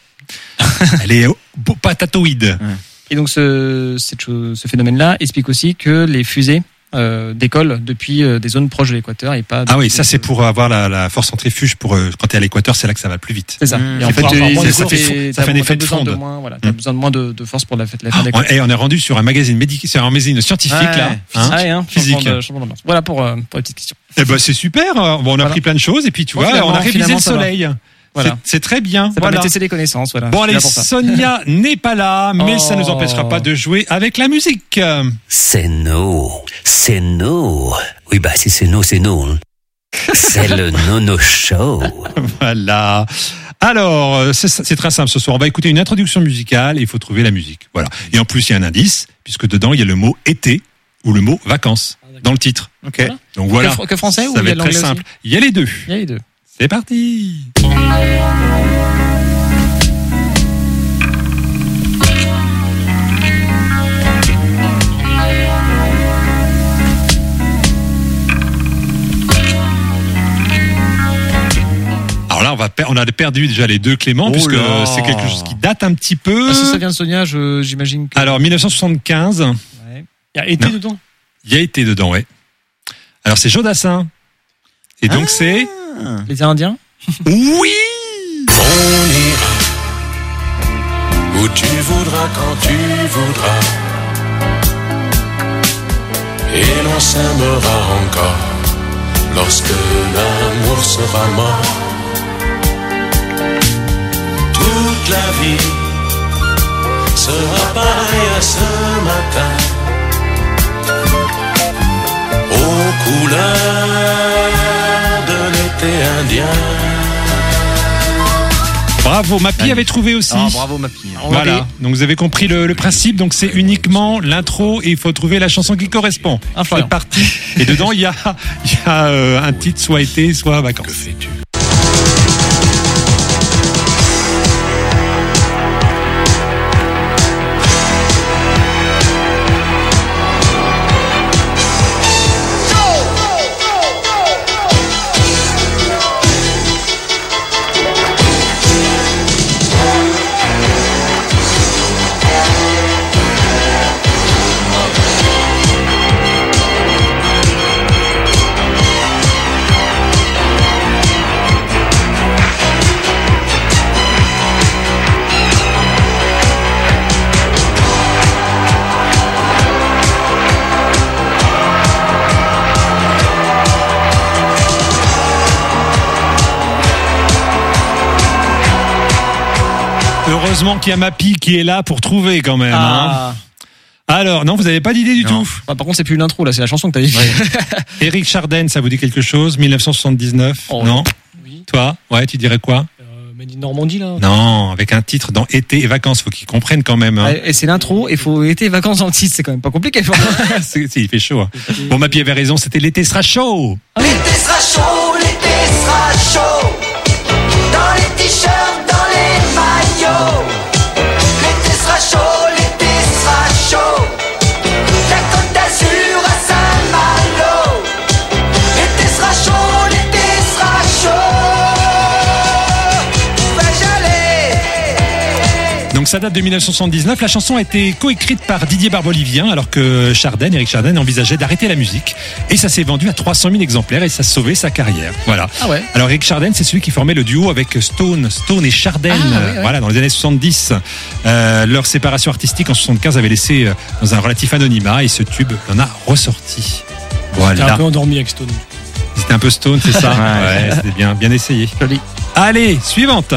Elle est beau- patatoïde. Et donc ce, cette chose, ce phénomène-là explique aussi que les fusées euh, décollent depuis euh, des zones proches de l'équateur et pas. Ah oui, depuis- ça c'est pour avoir la, la force centrifuge pour euh, quand t'es à l'équateur, c'est là que ça va plus vite. C'est ça. Mmh. Et en C'est fait, pas- tu- ça- c'est- ça fait t'es- fond- ça t'as- fait un effet t'as de besoin fonte. de moins, voilà, t'as Mmh. besoin de moins de, de force pour la, la faire Oh, décoller. et on est rendu sur un magazine médical, sur un magazine scientifique Ouais, là. Hein Ah, ouais, hein, Physique. changement de- changement d'ambiance. Voilà pour, euh, pour les petites questions. Eh ben c'est super. Bon, on a Voilà. appris plein de choses et puis tu Bon, vois, on finalement, a révisé finalement, le ça va. soleil. Voilà. C'est- C'est très bien. Ça Voilà. permet de tester les connaissances. Voilà. Bon Je suis allez, là pour ça. Sonia n'est pas là, mais Oh. ça nous empêchera pas de jouer avec la musique. C'est nous, c'est nous. Oui, bah si c'est nous, c'est nous. hein. C'est le Nono Show. Voilà. Alors, euh, c'est c'est très simple ce soir. On va écouter une introduction musicale et il faut trouver la musique. Voilà. Et en plus, il y a un indice, puisque dedans, il y a le mot été ou le mot vacances dans le titre. Ok. Donc voilà. Que, que français ou Ça il va y a être très l'anglais simple. aussi Il y a les deux. Il y a les deux. C'est parti. Alors là, on, va per- on a perdu déjà les deux Clément, Oh puisque là. c'est quelque chose qui date un petit peu. Ah, si ça vient de Sonia, je- j'imagine que. Alors, mille neuf cent soixante-quinze, Ouais. Il y a été Non. dedans. il y a été dedans, ouais. Alors, c'est Jodassin. Et donc, c'est... Les Indiens. Oui. On ira où tu voudras quand tu voudras, et l'on s'aimera encore lorsque l'amour sera mort. Toute la vie sera pareille à ce matin, aux couleurs de l'été indien. Bravo, Mappy avait trouvé aussi. Ah, bravo ma fille. Voilà, donc vous avez compris le, le principe, donc c'est uniquement l'intro et il faut trouver la chanson qui correspond. Un C'est Florian. parti. Et dedans, il y a, il y a euh, un titre soit été, soit vacances. Que fais-tu? Heureusement qu'il y a Mappy qui est là pour trouver quand même. hein. Ah. Alors, non, vous n'avez pas d'idée du Non. tout. Bah, par contre, c'est plus une intro là, c'est la chanson que t'as dit. Éric Chardin, ça vous dit quelque chose mille neuf cent soixante-dix-neuf Oh, non Oui. Toi Ouais, tu dirais quoi Euh, Made in Normandie, là. Non, avec un titre dans été et vacances, faut qu'ils comprennent quand même. Hein. Et c'est l'intro, et faut été vacances dans le titre, c'est quand même pas compliqué. C'est- c'est- il fait chaud. hein. Bon, Mappy avait raison, c'était l'été sera chaud. L'été sera chaud, l'été sera chaud. Dans les t-shirts, dans les maillots. L'été sera chaud, l'été sera chaud. La Côte d'Azur à Saint-Malo. L'été sera chaud, l'été sera chaud. Vais-je aller? Donc ça date de dix-neuf cent soixante-dix-neuf. La chanson a été coécrite par Didier Barbelivien, alors que Chardin, Eric Chardin, envisageait d'arrêter la musique. Et ça s'est vendu à trois cent mille exemplaires et ça a sauvé sa carrière. Voilà. Ah ouais. Alors Eric Chardin, c'est celui qui formait le duo avec Stone, Stone et Chardin. Ah, ouais, ouais. Voilà, dans les années soixante-dix. Euh, leur séparation artistique en soixante-quinze avait laissé euh, dans un relatif anonymat et ce tube en a ressorti. T'es Voilà. un peu endormi avec Stone. C'était un peu Stone, c'est ça. Ouais. Ouais, c'était bien, bien essayé. Joli. Allez, suivante.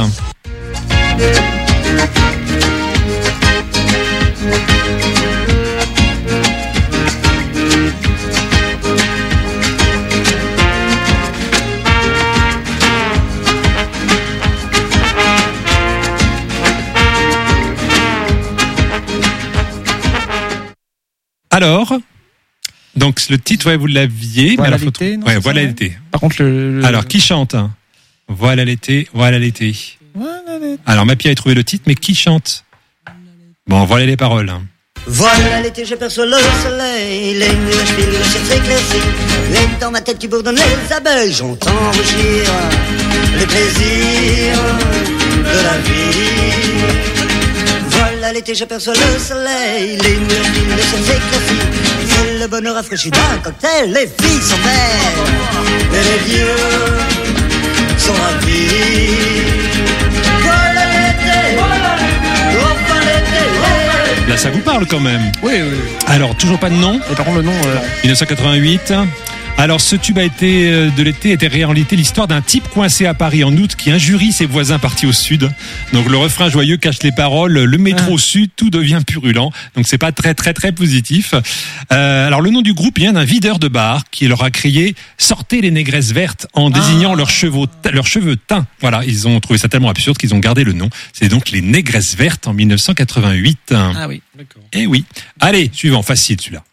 Alors, donc le titre, ouais, vous l'aviez. Voilà mais alors, l'été, faut- non, ouais, c'est voilà ça, l'été. Par contre, le. le- Alors, qui chante? Voilà l'été, voilà l'été. Voilà l'été. Alors, Mappy a trouvé le titre, mais qui chante? Bon, voilà les paroles. Voilà l'été, j'aperçois le soleil, les nuages filent, le ciel s'éclaircit, et dans ma tête qui bourdonne les abeilles, j'entends rougir les plaisirs de la vie. Voilà l'été, j'aperçois le soleil, les nuages filent, le ciel s'éclaircit, c'est le bonheur rafraîchi d'un cocktail, les filles sont belles, et les vieux sont ravis. Voilà l'été, enfin l'été, Là, ça vous parle quand même. Oui, oui. oui. Alors, toujours pas de nom. Et par contre, le nom. euh, dix-neuf cent quatre-vingt-huit. Alors, ce tube a été euh, de l'été était en réalité l'histoire d'un type coincé à Paris en août qui injurie ses voisins partis au sud. Donc, le refrain joyeux cache les paroles. Le métro sud, tout devient purulent. Donc, c'est pas très très très positif. Euh, alors, le nom du groupe vient d'un videur de bar qui leur a crié « Sortez les négresses vertes » en désignant leurs cheveux leurs cheveux teints. Voilà, ils ont trouvé ça tellement absurde qu'ils ont gardé le nom. C'est donc les négresses vertes en dix-neuf cent quatre-vingt-huit. Ah oui. D'accord. Eh oui. Allez, suivant, facile celui-là.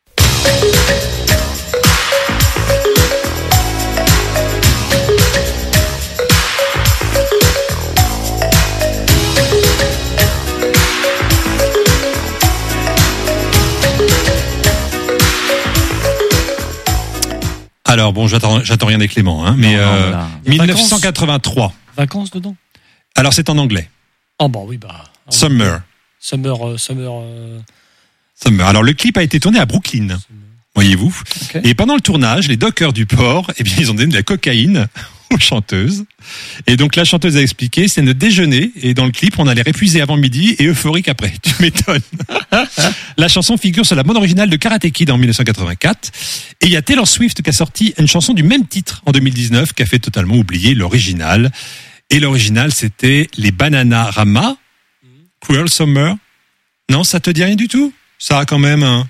Alors bon, j'attends, j'attends rien des Clément, hein, mais Non, non, euh, là. dix-neuf cent quatre-vingt-trois. Vacances dedans. Alors c'est en anglais. Oh bah oui, bah. Summer. Summer, euh, Summer. euh, Summer. Alors le clip a été tourné à Brooklyn, voyez-vous. Ok. Et pendant le tournage, les dockers du port, eh bien ils ont donné de la cocaïne aux chanteuses. Et donc la chanteuse a expliqué, c'est notre déjeuner. Et dans le clip, on allait épuisé avant midi et euphorique après. Tu m'étonnes. La chanson figure sur la bande originale de Karate Kid en dix-neuf cent quatre-vingt-quatre. Et il y a Taylor Swift qui a sorti une chanson du même titre en deux mille dix-neuf qui a fait totalement oublier l'original. Et l'original, c'était les Bananarama, Cruel Summer. Non, ça te dit rien du tout? Ça a quand même un...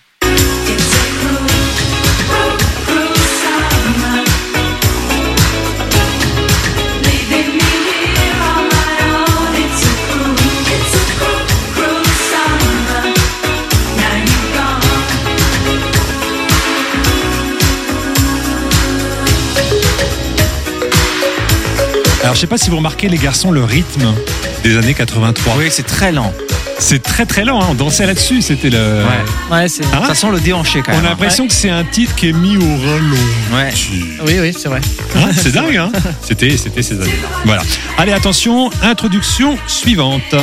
Alors, je sais pas si vous remarquez, les garçons, le rythme des années quatre-vingt-trois. Oui, c'est très lent. C'est très très lent, hein. On dansait là-dessus, c'était le... Ouais. Ouais, c'est. Hein Ça sent le déhanché quand On a même. l'impression que c'est un titre qui est mis au relon. Ouais. Oui, oui, c'est vrai. Hein, c'est dingue, hein. C'était, c'était ces années-là. Voilà. Allez, attention, introduction suivante.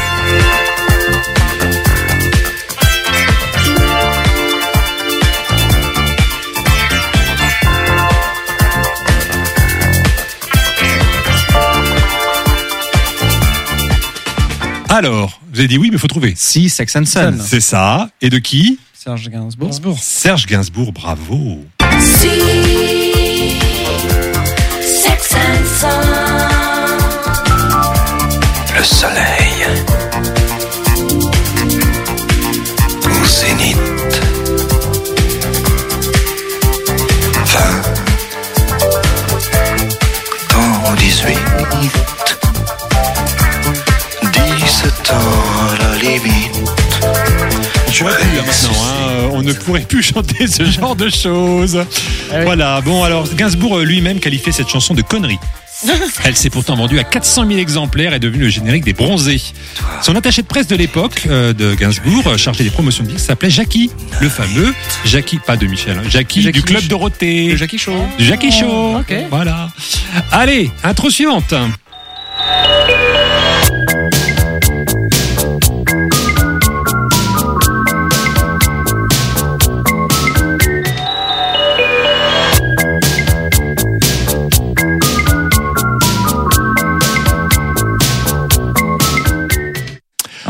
Alors, vous avez dit oui, mais il faut trouver. Si, Sex and Son. C'est ça. Et de qui? Serge Gainsbourg. Serge Gainsbourg, bravo. Si, Sex and Son. Le soleil au zénith. vingt dans dix-huit. dix-sept ans à la limite. On pourrait plus, là, maintenant, hein. Euh, on ne pourrait plus chanter ce genre de choses. Voilà. Bon, alors Gainsbourg euh, lui-même qualifiait cette chanson de connerie. Elle s'est pourtant vendue à quatre cent mille exemplaires et est devenue le générique des Bronzés. Son attaché de presse de l'époque euh, de Gainsbourg, euh, chargé des promotions de disques, s'appelait Jackie, le fameux Jackie, pas de Michel, hein, Jackie, Jackie du Club Mich- Dorothée. Le Jackie Show. Du Jackie Show. ok. Voilà. Allez, intro suivante.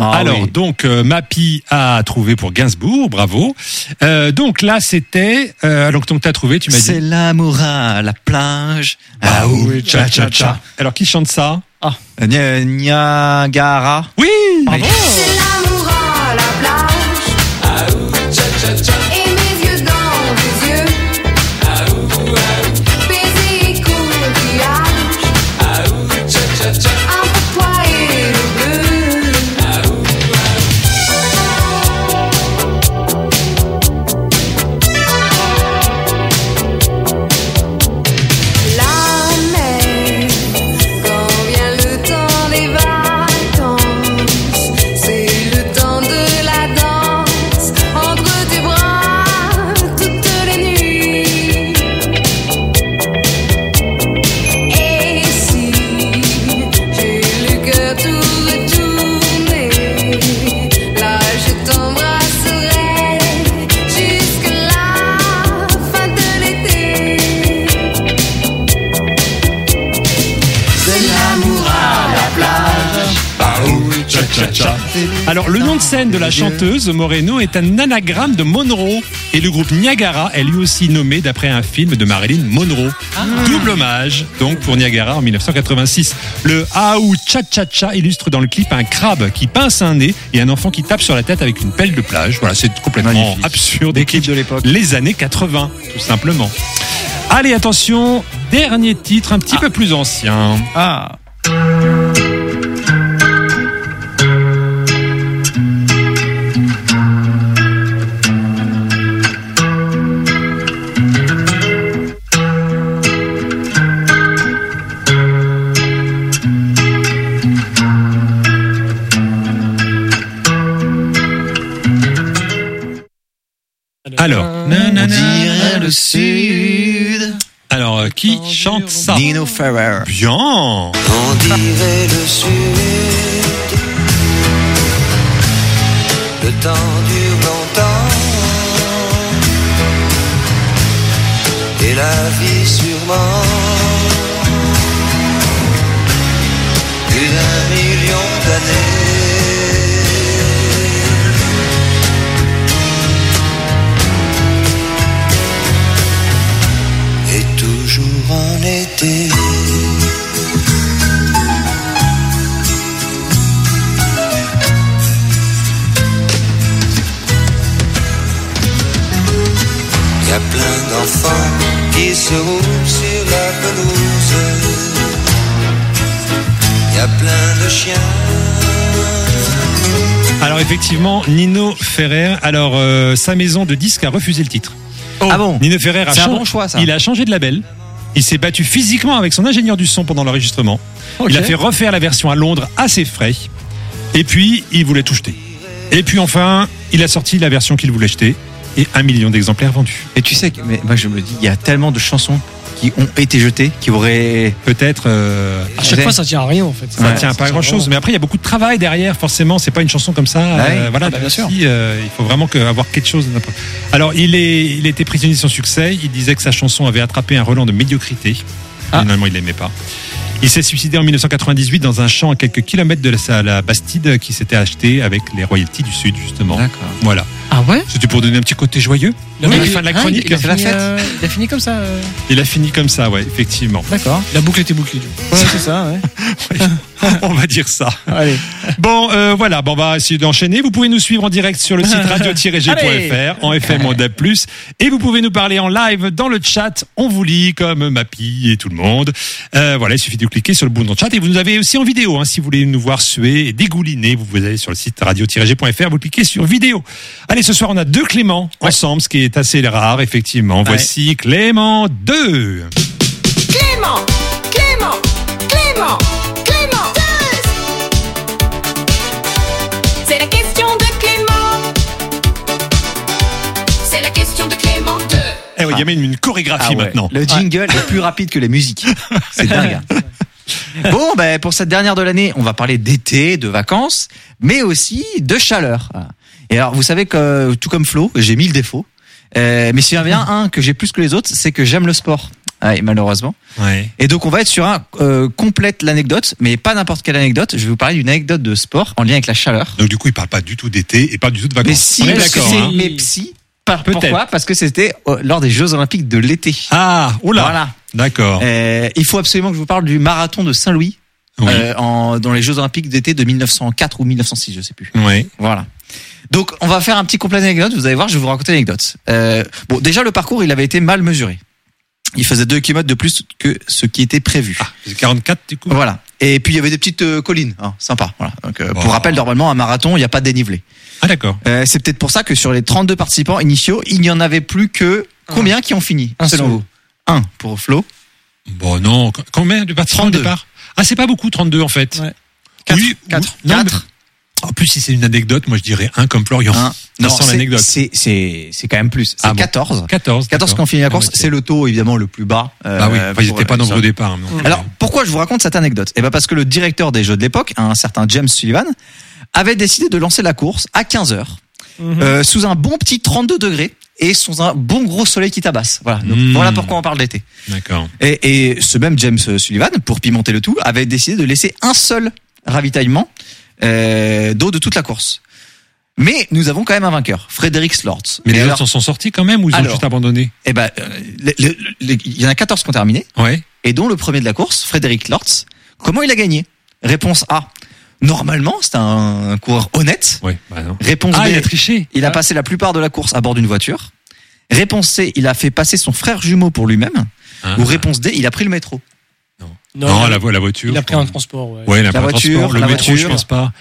Ah, Alors, oui. donc, euh, Mappy a trouvé pour Gainsbourg, bravo. Euh, donc là, c'était... Euh, donc, donc tu as trouvé, tu m'as dit... C'est l'amour à la plage. Ah oui, cha cha cha. Alors, qui chante ça? Ah. Nia- Niagara. Oui. Bravo. C'est l'amour à la plage. Ah ouh, cha cha cha. Et mes yeux dans tes yeux. Ah ouh, ah ouh. Baiser et coquillage. Ah ouh, cha cha cha. Entre toi et le bleu. Ah ouh, la mer, quand vient le temps des vacances, c'est le temps de la danse, entre tes bras, toutes les nuits. Et si j'ai le cœur tout retourné, là je t'embrasserai jusqu'à la fin de l'été. C'est l'amour à la plage. Ah oui, cha cha cha. Alors, le nom de scène de la chanteuse Moreno est un anagramme de Monroe. Et le groupe Niagara est lui aussi nommé d'après un film de Marilyn Monroe. Double hommage, donc, pour Niagara en dix-neuf cent quatre-vingt-six. Le Aou Cha Cha Cha illustre dans le clip un crabe qui pince un nez et un enfant qui tape sur la tête avec une pelle de plage. Voilà, c'est complètement Magnifique. absurde. Des clips de l'époque. Les années quatre-vingts, tout simplement. Allez, attention, dernier titre, un petit peu plus ancien. Ah. Alors, On dirait le sud. alors euh, qui chante ça? Nino Ferrer. Bien. On dirait le sud. Le temps dure longtemps. Et la vie sûrement. Plus d'un million d'années. Et toujours en été. Il y a plein d'enfants qui se roulent sur la pelouse. Il y a plein de chiens. Alors effectivement, Nino Ferrer, alors euh, sa maison de disques a refusé le titre. Ah bon? Nino Ferrer a C'est un chang- bon choix, ça. Il a changé de label. Il s'est battu physiquement avec son ingénieur du son pendant l'enregistrement. Ok. Il a fait refaire la version à Londres à ses frais. Et puis, il voulait tout jeter. Et puis enfin, il a sorti la version qu'il voulait jeter. Et un million d'exemplaires vendus. Et tu sais que, mais moi je me dis, il y a tellement de chansons qui ont été jetées, qui auraient. Peut-être... euh, À chaque Ouais. fois, ça tient à rien, en fait. ça Ouais, tient ça pas à tient grand chose, vraiment. mais après il y a beaucoup de travail derrière. Forcément, c'est pas une chanson comme ça. Ouais. euh, voilà, Ah bah, bien sûr. aussi, euh, il faut vraiment que, avoir quelque chose. Alors, il est, il était prisonnier de son succès. Il disait que sa chanson avait attrapé un relent de médiocrité. Ah. Finalement, il l'aimait pas. Il s'est suicidé en dix-neuf cent quatre-vingt-dix-huit dans un champ à quelques kilomètres de la, la Bastide qui s'était acheté avec les royalties du Sud, justement. D'accord. Voilà. Ah ouais? C'était pour donner un petit côté joyeux. Il a Oui, fini- la fin de la Ah, chronique. il, a c'est la fini, fête. euh, il a fini comme ça. euh. Il a fini comme ça, ouais, effectivement. D'accord. La boucle était bouclée, du coup. Ouais, c'est ça, ouais. On va dire ça. Allez. Bon, euh, voilà, bon, on va essayer d'enchaîner. Vous pouvez nous suivre en direct sur le site radio tiret g point f r, en F M, en D A B plus, et vous pouvez nous parler en live dans le chat. On vous lit comme Mappy et tout le monde. Euh, voilà, il suffit de cliquer sur le bouton chat et vous nous avez aussi en vidéo. Hein, si vous voulez nous voir suer et dégouliner, vous allez sur le site radio tiret g point f r, vous cliquez sur vidéo. Allez, ce soir, on a deux Clément ensemble, ce qui est assez rare, effectivement. Voici Clément deux. Clément, Clément, Clément, Clément. C'est la question de Clément. C'est la question de Clément deux. Eh oui, il y a même une chorégraphie Ah ouais. maintenant. Le jingle est plus rapide que les musiques. C'est dingue. Bon, ben, pour cette dernière de l'année, on va parler d'été, de vacances, mais aussi de chaleur. Et alors, vous savez que, tout comme Flo, j'ai mille défauts. Euh, mais s'il y en a bien un que j'ai plus que les autres, c'est que j'aime le sport. ouais, malheureusement. Ouais. Et donc on va être sur un euh, complète l'anecdote, mais pas n'importe quelle anecdote. Je vais vous parler d'une anecdote de sport en lien avec la chaleur. Donc du coup, il parle pas du tout d'été et pas du tout de vacances. Mais si, On est parce que d'accord. c'est- Hein. mais si. Par, Peut-être. pourquoi ? Parce que c'était euh, lors des Jeux Olympiques de l'été. Ah, oula. Voilà. D'accord. Euh, il faut absolument que je vous parle du marathon de Saint-Louis Oui. euh, en, dans les Jeux Olympiques d'été de mille neuf cent quatre ou mille neuf cent six, je sais plus. Oui. Voilà. Donc on va faire un petit complet d'anecdotes. Vous allez voir, je vais vous raconter l'anecdote. Euh, bon, déjà le parcours, il avait été mal mesuré. Il faisait deux kilomètres de plus que ce qui était prévu. Ah, c'est quarante-quatre du coup. Voilà. Et puis il y avait des petites euh, collines, hein, sympa. Voilà. Donc, euh, Bon. Pour rappel, normalement un marathon, il n'y a pas de dénivelé. Ah d'accord. Euh, c'est peut-être pour ça que sur les trente-deux participants initiaux, il n'y en avait plus que combien qui ont fini Un selon seul. vous ? Un pour Flo. Bon non, qu- combien de participants au trente-deux. départ ? Ah, c'est pas beaucoup, trente-deux en fait. Ouais. Quatre. Oui, Quatre. oui. Non, mais- Quatre. En plus, si c'est une anecdote, moi je dirais un comme Florian. Un. Ça Non, sent c'est- l'anecdote. c'est c'est c'est quand même plus. C'est Ah bon. quatorze. quatorze. quatorze qui ont fini la course. Ah, ok. C'est le taux évidemment le plus bas. euh, Ah oui, enfin, ils pour- n'étaient pas nombreux sur- au départ. non. Alors, pourquoi je vous raconte cette anecdote ? Eh ben parce que le directeur des Jeux de l'époque, un certain James Sullivan, avait décidé de lancer la course à quinze heures, euh, sous un bon petit trente-deux degrés et sous un bon gros soleil qui tabasse. Voilà. Donc, Mmh. voilà pourquoi on parle d'été. D'accord. Et, et ce même James Sullivan, pour pimenter le tout, avait décidé de laisser un seul ravitaillement euh, d'eau de toute la course. Mais nous avons quand même un vainqueur, Frédéric Slorts. Mais Et les alors, autres s'en sont sortis quand même ou ils ont Alors. juste abandonné ? eh ben, euh, les- les- les- il y en a quatorze qui ont terminé. Ouais. Et dont le premier de la course, Frédéric Lortz. Comment il a gagné ? Réponse A. Normalement, c'est un coureur honnête. Ouais. Bah non. Réponse Ah, B. il a triché. Il a passé la plupart de la course à bord d'une voiture. Réponse C. Il a fait passer son frère jumeau pour lui-même. Ah. Ou réponse D. Il a pris le métro. Non, il a- la, vo- la voiture. Il a je pris crois. un transport. Ouais. Ouais, il a La pris un voiture, transport. Le la métro, voiture. je pense pas.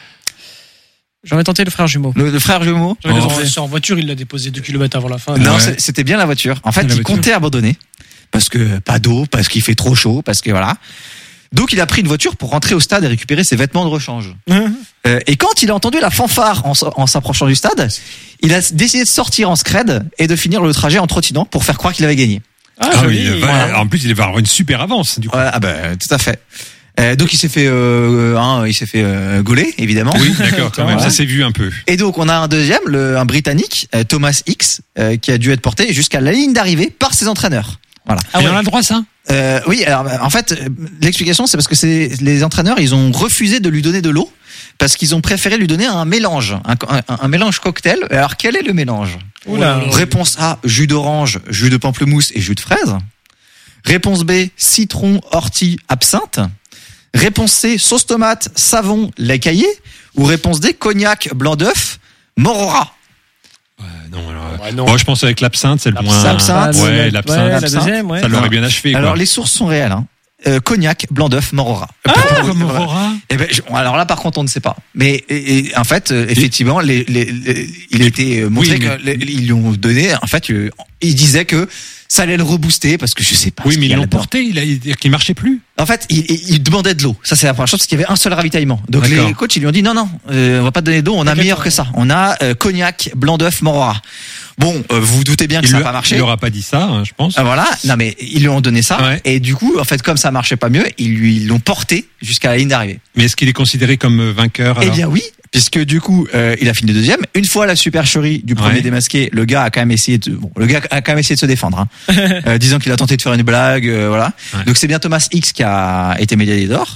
J'aurais tenté le frère jumeau. Le, le frère jumeau. J'aurais Oh. raison, c'est en voiture, il l'a déposé deux kilomètres avant la fin. Non, Ouais. c'est- c'était bien la voiture. En fait, La il voiture. comptait abandonner. Parce que pas d'eau, parce qu'il fait trop chaud, parce que voilà. Donc il a pris une voiture pour rentrer au stade et récupérer ses vêtements de rechange. Euh, et quand il a entendu la fanfare en, s- en s'approchant du stade, il a décidé de sortir en scred et de finir le trajet en trottinant pour faire croire qu'il avait gagné. Ah oui, il va- Voilà. en plus, il va avoir une super avance, du coup. Voilà, ah ben, tout à fait. Euh, donc il s'est fait, euh, hein, il s'est fait euh, gauler évidemment. Oui, d'accord, quand même. Voilà. Ça s'est vu un peu. Et donc on a un deuxième, le, un Britannique, euh, Thomas X, euh, qui a dû être porté jusqu'à la ligne d'arrivée par ses entraîneurs. Voilà. Et on a le droit, ça? Euh, oui, alors en fait, euh, l'explication c'est parce que c'est les entraîneurs, ils ont refusé de lui donner de l'eau parce qu'ils ont préféré lui donner un mélange, un, un, un mélange cocktail. Alors quel est le mélange? Oula. Réponse A, jus d'orange, jus de pamplemousse et jus de fraise. Réponse B, citron, ortie, absinthe. Réponse C, sauce tomate, savon, lait caillé. Ou réponse D, cognac, blanc d'œuf, morora. Ouais, non, alors, Ouais, non. Moi, je pense avec l'absinthe, c'est le moins. L'absinthe. Ouais, Ouais, l'absinthe. la l'absinthe. deuxième, ouais. Ça l'aurait Non. bien achevé, Alors quoi. les sources sont réelles. Hein. Euh, cognac, blanc d'œuf, morora. Ah, comme Aurora. Eh ben, je- alors là, par contre, on ne sait pas. Mais et, et, en fait, euh, effectivement, les, les, les- il a été euh, montré Oui, mais- que les- ils lui ont donné. En fait, euh, il disait que ça allait le rebooster parce que je sais pas. Oui, ce mais qu'il y ils a l'ont là-dedans. porté, il a, il, qu'il marchait plus. En fait, il, il, il demandait de l'eau. Ça, c'est la première chose parce qu'il y avait un seul ravitaillement. Donc D'accord. les coachs, ils lui ont dit non, non, euh, on va pas te donner d'eau. On a meilleur que ça. On a euh, cognac, blanc d'œuf, morora. Bon, euh, vous vous doutez bien que Il ça lui n'a a- pas marché. Il aura pas dit ça, hein, je pense. Ah, voilà, non mais ils lui ont donné ça Ouais. et du coup en fait comme ça marchait pas mieux, ils lui l'ont porté jusqu'à la ligne d'arrivée. Mais est-ce qu'il est considéré comme euh, vainqueur Eh alors bien oui, puisque du coup euh, il a fini deuxième. Une fois la supercherie du premier Ouais. démasqué, le gars a quand même essayé de bon, le gars a quand même essayé de se défendre, hein. euh, disant qu'il a tenté de faire une blague, euh, voilà. Ouais. Donc c'est bien Thomas X qui a été médaillé d'or.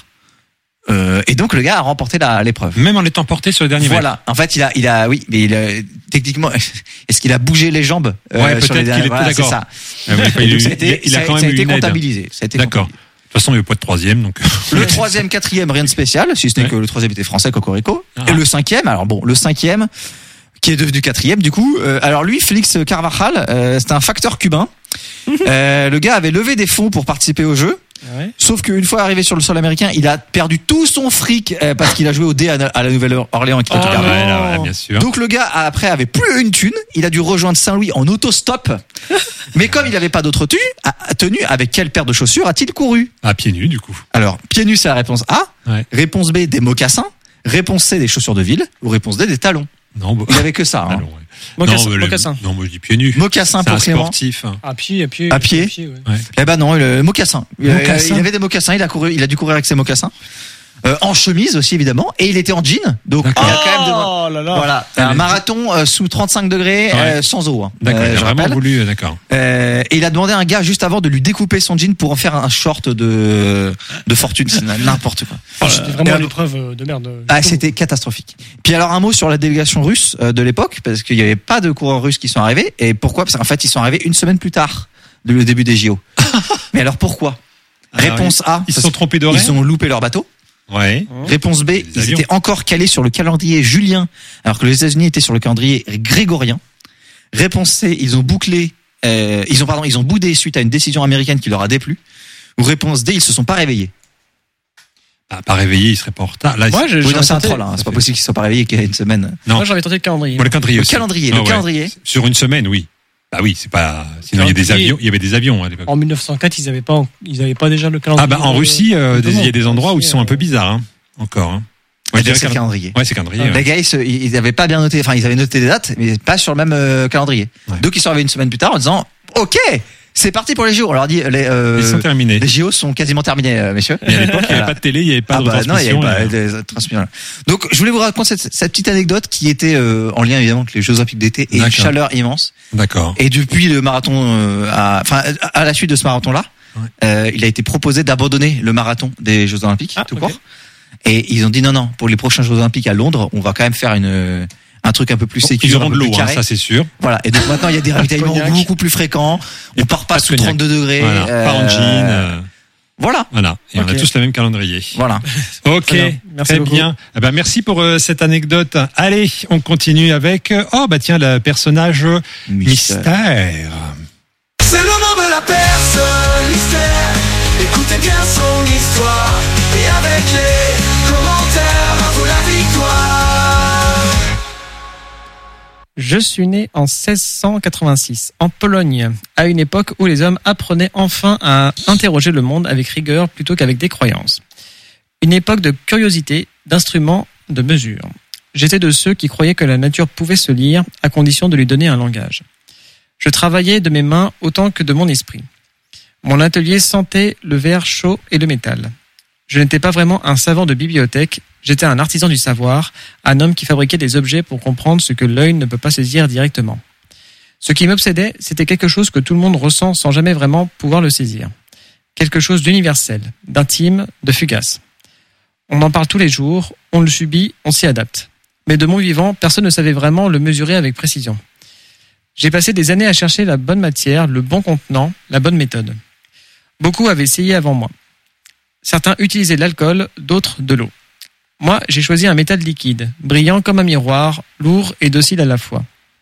Euh, et donc le gars a remporté la l'épreuve. Même en étant porté sur le dernier mètre. Voilà. En fait, il a, il a, oui, mais il a, techniquement, est-ce qu'il a bougé les jambes euh, Ouais, sur les peut-être derniers- qu'il était voilà, c'est d'accord. ça. Ah oui, il, Et donc, il- ça a été, il a ça- quand ça même a eu été une aide. comptabilisé. Ça a été D'accord. De comptabilisé. toute façon, il n'y avait pas de troisième, donc. Le troisième, quatrième, rien de spécial, si ce n'est Ouais. que le troisième était français, Cocorico. Ah. Et le cinquième, alors bon, le cinquième, qui est devenu quatrième, du coup, euh, alors lui, Félix Carvajal, euh, c'était un facteur cubain. Euh, le gars avait levé des fonds pour participer au jeu. Ouais. Sauf qu'une fois arrivé sur le sol américain, il a perdu tout son fric euh, parce qu'il a joué au dé à, à la Nouvelle-Orléans et qu'il a tout Ah, perdu. ouais, là, voilà, bien sûr. Donc le gars a- après avait plus une thune, il a dû rejoindre Saint-Louis en autostop. Mais comme il n'avait pas d'autre tenue, a- tenue, avec quelle paire de chaussures a-t-il couru? À pieds nus, du coup. Alors, pieds nus, c'est la réponse A. Ouais. Réponse B, des mocassins. Réponse C, des chaussures de ville. Ou réponse D, des talons. Non, bah- Il avait que ça. Ah, Hein. non, ouais. Mocassin, non, mais le- mocassin. non, moi je dis pieds nus. Mocassins C'est pour un Clément. sportif. hein. À pied, à pied. À pied ouais. Eh ben non, le mocassin. Il, Mocassin. il avait des mocassins, il a couru, il a dû courir avec ses mocassins. euh, en chemise aussi évidemment, et il était en jean. Donc il y a quand même de... Oh là là. Voilà, un marathon euh, sous trente-cinq degrés, Ouais. euh, sans eau. Hein. D'accord, Euh, il a je vraiment rappelle. voulu, euh, d'accord. Euh, et il a demandé à un gars juste avant de lui découper son jean pour en faire un short de de fortune, c'est n'importe quoi. Oh, C'était vraiment Euh, une épreuve de merde. Ah, c'était catastrophique. Puis alors un mot sur la délégation russe euh, de l'époque, parce qu'il n'y avait pas de coureurs russes qui sont arrivés. Et pourquoi ? Parce qu'en fait, ils sont arrivés une semaine plus tard de le début des J O. Mais alors pourquoi ? Alors, Réponse A. Ils se parce sont trompés d'horaire. Ils ont loupé leur bateau. Ouais. Réponse B. Ils avions. étaient encore calés sur le calendrier julien, alors que les États-Unis étaient sur le calendrier grégorien. Réponse C. Ils ont bouclé, euh, ils ont pardon, ils ont boudé suite à une décision américaine qui leur a déplu. Ou réponse D. Ils se sont pas réveillés. Bah, pas réveillé, il serait pas en retard. Là, Moi, je- Oui, j'aurais non, c'est un tenté- troll. Hein. C'est pas fait- possible qu'ils se soient pas réveillés qu'il y a une semaine. Non. Moi, j'avais tenté le calendrier. Pour le calendrier Le aussi. calendrier, Ah le ouais. calendrier. Sur une semaine, oui. Bah oui, c'est pas. Sinon, il y a des Calendrier. avions. Il y avait des avions à l'époque. En mille neuf cent quatre, ils avaient pas, ils avaient pas déjà le calendrier. Ah bah en euh, Russie, euh, de il y a monde. des endroits où ils sont un peu Euh, bizarres, hein. Encore. Hein. Ouais, je dirais c'est le cal- calendrier. Ouais, c'est calendrier. Les ouais. gars, ils, se- ils avaient pas bien noté, enfin, ils avaient noté des dates, mais pas sur le même euh, calendrier. Ouais. Donc, ils sont arrivés une semaine plus tard en disant, OK, c'est parti pour les J O. On leur dit, les, euh, Ils sont terminés. les J O sont quasiment terminés, euh, messieurs. Et à l'époque, il n'y avait Voilà. pas de télé, il n'y avait pas Ah de bah non, il y avait transmission. pas il y avait- des transmissions. Donc, je voulais vous raconter cette, cette petite anecdote qui était euh, en lien évidemment avec les Jeux Olympiques d'été et une D'accord. chaleur immense. D'accord. Et depuis le marathon, euh, à- enfin, à, à la suite de ce marathon-là, Ouais. euh, il a été proposé d'abandonner le marathon des Jeux Olympiques, Ah, tout ok. court. Et ils ont dit non, non, pour les prochains Jeux Olympiques à Londres, on va quand même faire une un truc un peu plus Bon, sécurisé, ils auront un de peu l'eau, plus hein, carré. ça c'est sûr. Voilà. Et donc maintenant, il y a des ravitaillements Cognac. beaucoup plus fréquents. On Et part pas pas de sous cognac. trente-deux degrés. Voilà. Pas en euh, jean. euh, Voilà. Voilà. Et on Ok. a tous le même calendrier. Voilà. Ok. Très bien. Merci Très beaucoup. bien. Eh ben, merci pour euh, cette anecdote. Allez, on continue avec, euh, oh, bah tiens, le personnage euh, Mystère. mystère. C'est le nom de la personne mystère. Écoutez bien son histoire. Et avec les commentaires, à vous la victoire. Je suis né en seize cent quatre-vingt-six, en Pologne, à une époque où les hommes apprenaient enfin à interroger le monde avec rigueur plutôt qu'avec des croyances. Une époque de curiosité, d'instruments, de mesure. J'étais de ceux qui croyaient que la nature pouvait se lire à condition de lui donner un langage. Je travaillais de mes mains autant que de mon esprit. Mon atelier sentait le verre chaud et le métal. Je n'étais pas vraiment un savant de bibliothèque, j'étais un artisan du savoir, un homme qui fabriquait des objets pour comprendre ce que l'œil ne peut pas saisir directement. Ce qui m'obsédait, c'était quelque chose que tout le monde ressent sans jamais vraiment pouvoir le saisir. Quelque chose d'universel, d'intime, de fugace. On en parle tous les jours, on le subit, on s'y adapte. Mais de mon vivant, personne ne savait vraiment le mesurer avec précision. J'ai passé des années à chercher la bonne matière, le bon contenant, la bonne méthode. Beaucoup avaient essayé avant moi. Certains utilisaient de l'alcool, d'autres de l'eau. Moi, j'ai choisi un métal liquide, brillant comme un miroir, lourd et docile à la fois.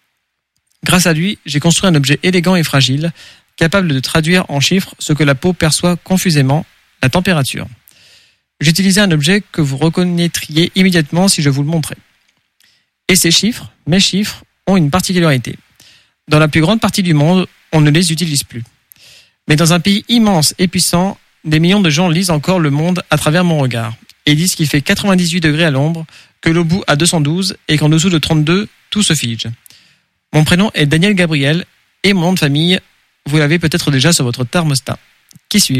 Grâce à lui, j'ai construit un objet élégant et fragile, capable de traduire en chiffres ce que la peau perçoit confusément, la température. J'utilisais un objet que vous reconnaîtriez immédiatement si je vous le montrais. Et ces chiffres, mes chiffres, ont une particularité. Dans la plus grande partie du monde, on ne les utilise plus. Mais dans un pays immense et puissant, des millions de gens lisent encore le monde à travers mon regard et disent qu'il fait quatre-vingt-dix-huit degrés à l'ombre, que l'Obu a deux cent douze et qu'en dessous de trente-deux, tout se fige. Mon prénom est Daniel Gabriel et mon nom de famille, vous l'avez peut-être déjà sur votre thermostat. Qui suis-je ?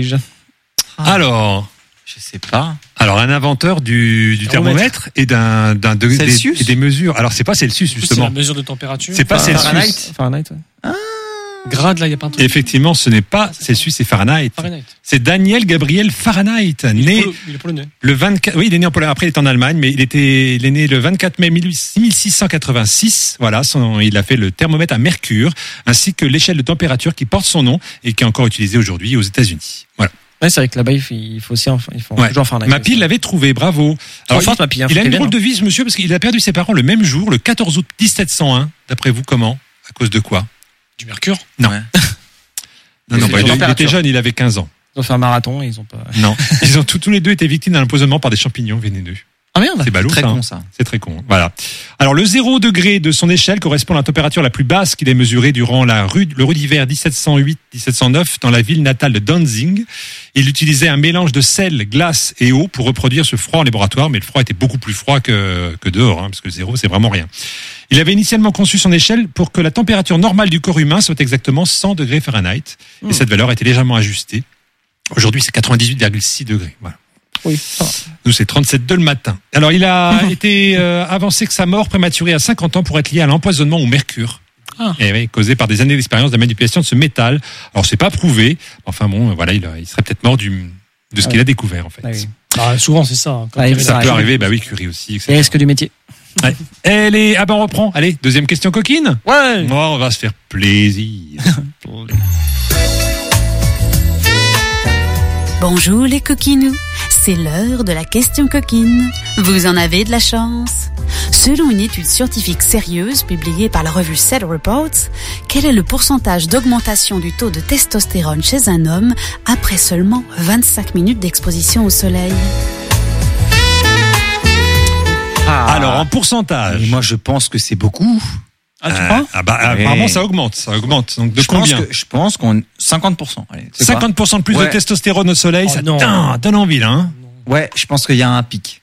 Alors, Je sais pas. alors un inventeur du, du thermomètre et d'un d'un de- des, Celsius et des mesures. Alors c'est pas Celsius C'est la justement. mesure de température. C'est pas Enfin, Celsius. Fahrenheit. Fahrenheit, ouais. Grade, là, il n'y a pas un truc. Effectivement, ce n'est pas Celsius, c'est Fahrenheit. Fahrenheit. C'est Daniel Gabriel Fahrenheit, Il est né polo- il est polonais. le vingt-quatre. Oui, il est né en Pologne. Après, il est en Allemagne, mais il était, il est né le vingt-quatre mai mille six cent quatre-vingt-six. Voilà, son, il a fait le thermomètre à mercure, ainsi que l'échelle de température qui porte son nom et qui est encore utilisée aujourd'hui aux États-Unis. Voilà. Ouais, c'est vrai que là-bas, il faut- il faut aussi en, il faut Ouais. toujours en Fahrenheit. Ma pile l'avait trouvé, bravo. Trop forte, ma pile, hein, il a faut une qu'elle drôle de vienne, vie, ce monsieur, parce qu'il a perdu ses parents le même jour, le quatorze août mille sept cent un. D'après vous, comment? À cause de quoi? Du mercure. Non. Ouais. Non, non, C'est bah, la il, il température. était jeune, il avait quinze ans. Ils ont fait un marathon et ils ont pas. Non. Ils ont tous, tous les deux été victimes d'un empoisonnement par des champignons vénéneux. Ah merde. C'est ballot, Très ça, hein. con, ça. C'est très con. Voilà. Alors, le zéro degré de son échelle correspond à la température la plus basse qu'il ait mesurée durant la rue, le rue d'hiver dix-sept cent huit dix-sept cent neuf dans la ville natale de Danzig. Il utilisait un mélange de sel, glace et eau pour reproduire ce froid en laboratoire, mais le froid était beaucoup plus froid que, que dehors, hein, parce que le zéro, c'est vraiment rien. Il avait initialement conçu son échelle pour que la température normale du corps humain soit exactement cent degrés Fahrenheit. Et cette valeur était légèrement ajustée. Aujourd'hui, c'est quatre-vingt-dix-huit virgule six degrés. Voilà. Oui, ça va. Nous, c'est trente-sept deux le matin. Alors, il a été euh, avancé que sa mort prématurée à cinquante ans pourrait être liée à l'empoisonnement au mercure. Ah. Et oui, causé par des années d'expérience de la manipulation de ce métal. Alors, c'est pas prouvé. Enfin bon, voilà, il, a- il serait peut-être mort du, de ce Ah qu'il oui. a découvert, en fait. Ah oui. Bah, souvent, c'est ça. hein, quand Ah, il oui, y a Ça des- peut arrive. arriver, bah oui, Curie aussi, et Les cetera. risques du métier. Ouais. Elle est, ah ben on reprend. Allez, deuxième question coquine. Ouais. Oh, on va se faire plaisir. Bonjour les coquinous, c'est l'heure de la question coquine. Vous en avez de la chance. Selon une étude scientifique sérieuse publiée par la revue Cell Reports, quel est le pourcentage d'augmentation du taux de testostérone chez un homme après seulement vingt-cinq minutes d'exposition au soleil? Alors, en pourcentage. Et moi, je pense que c'est beaucoup. Ah, tu Euh, crois ah bah, Ouais. apparemment, ça augmente. Ça augmente. Donc, de je pense combien que, je pense qu'on cinquante pour cent. Allez, c'est quoi cinquante pour cent de plus Ouais. de testostérone au soleil, Oh ça non. tain, donne envie, là. Hein. Ouais, je pense qu'il y a un pic.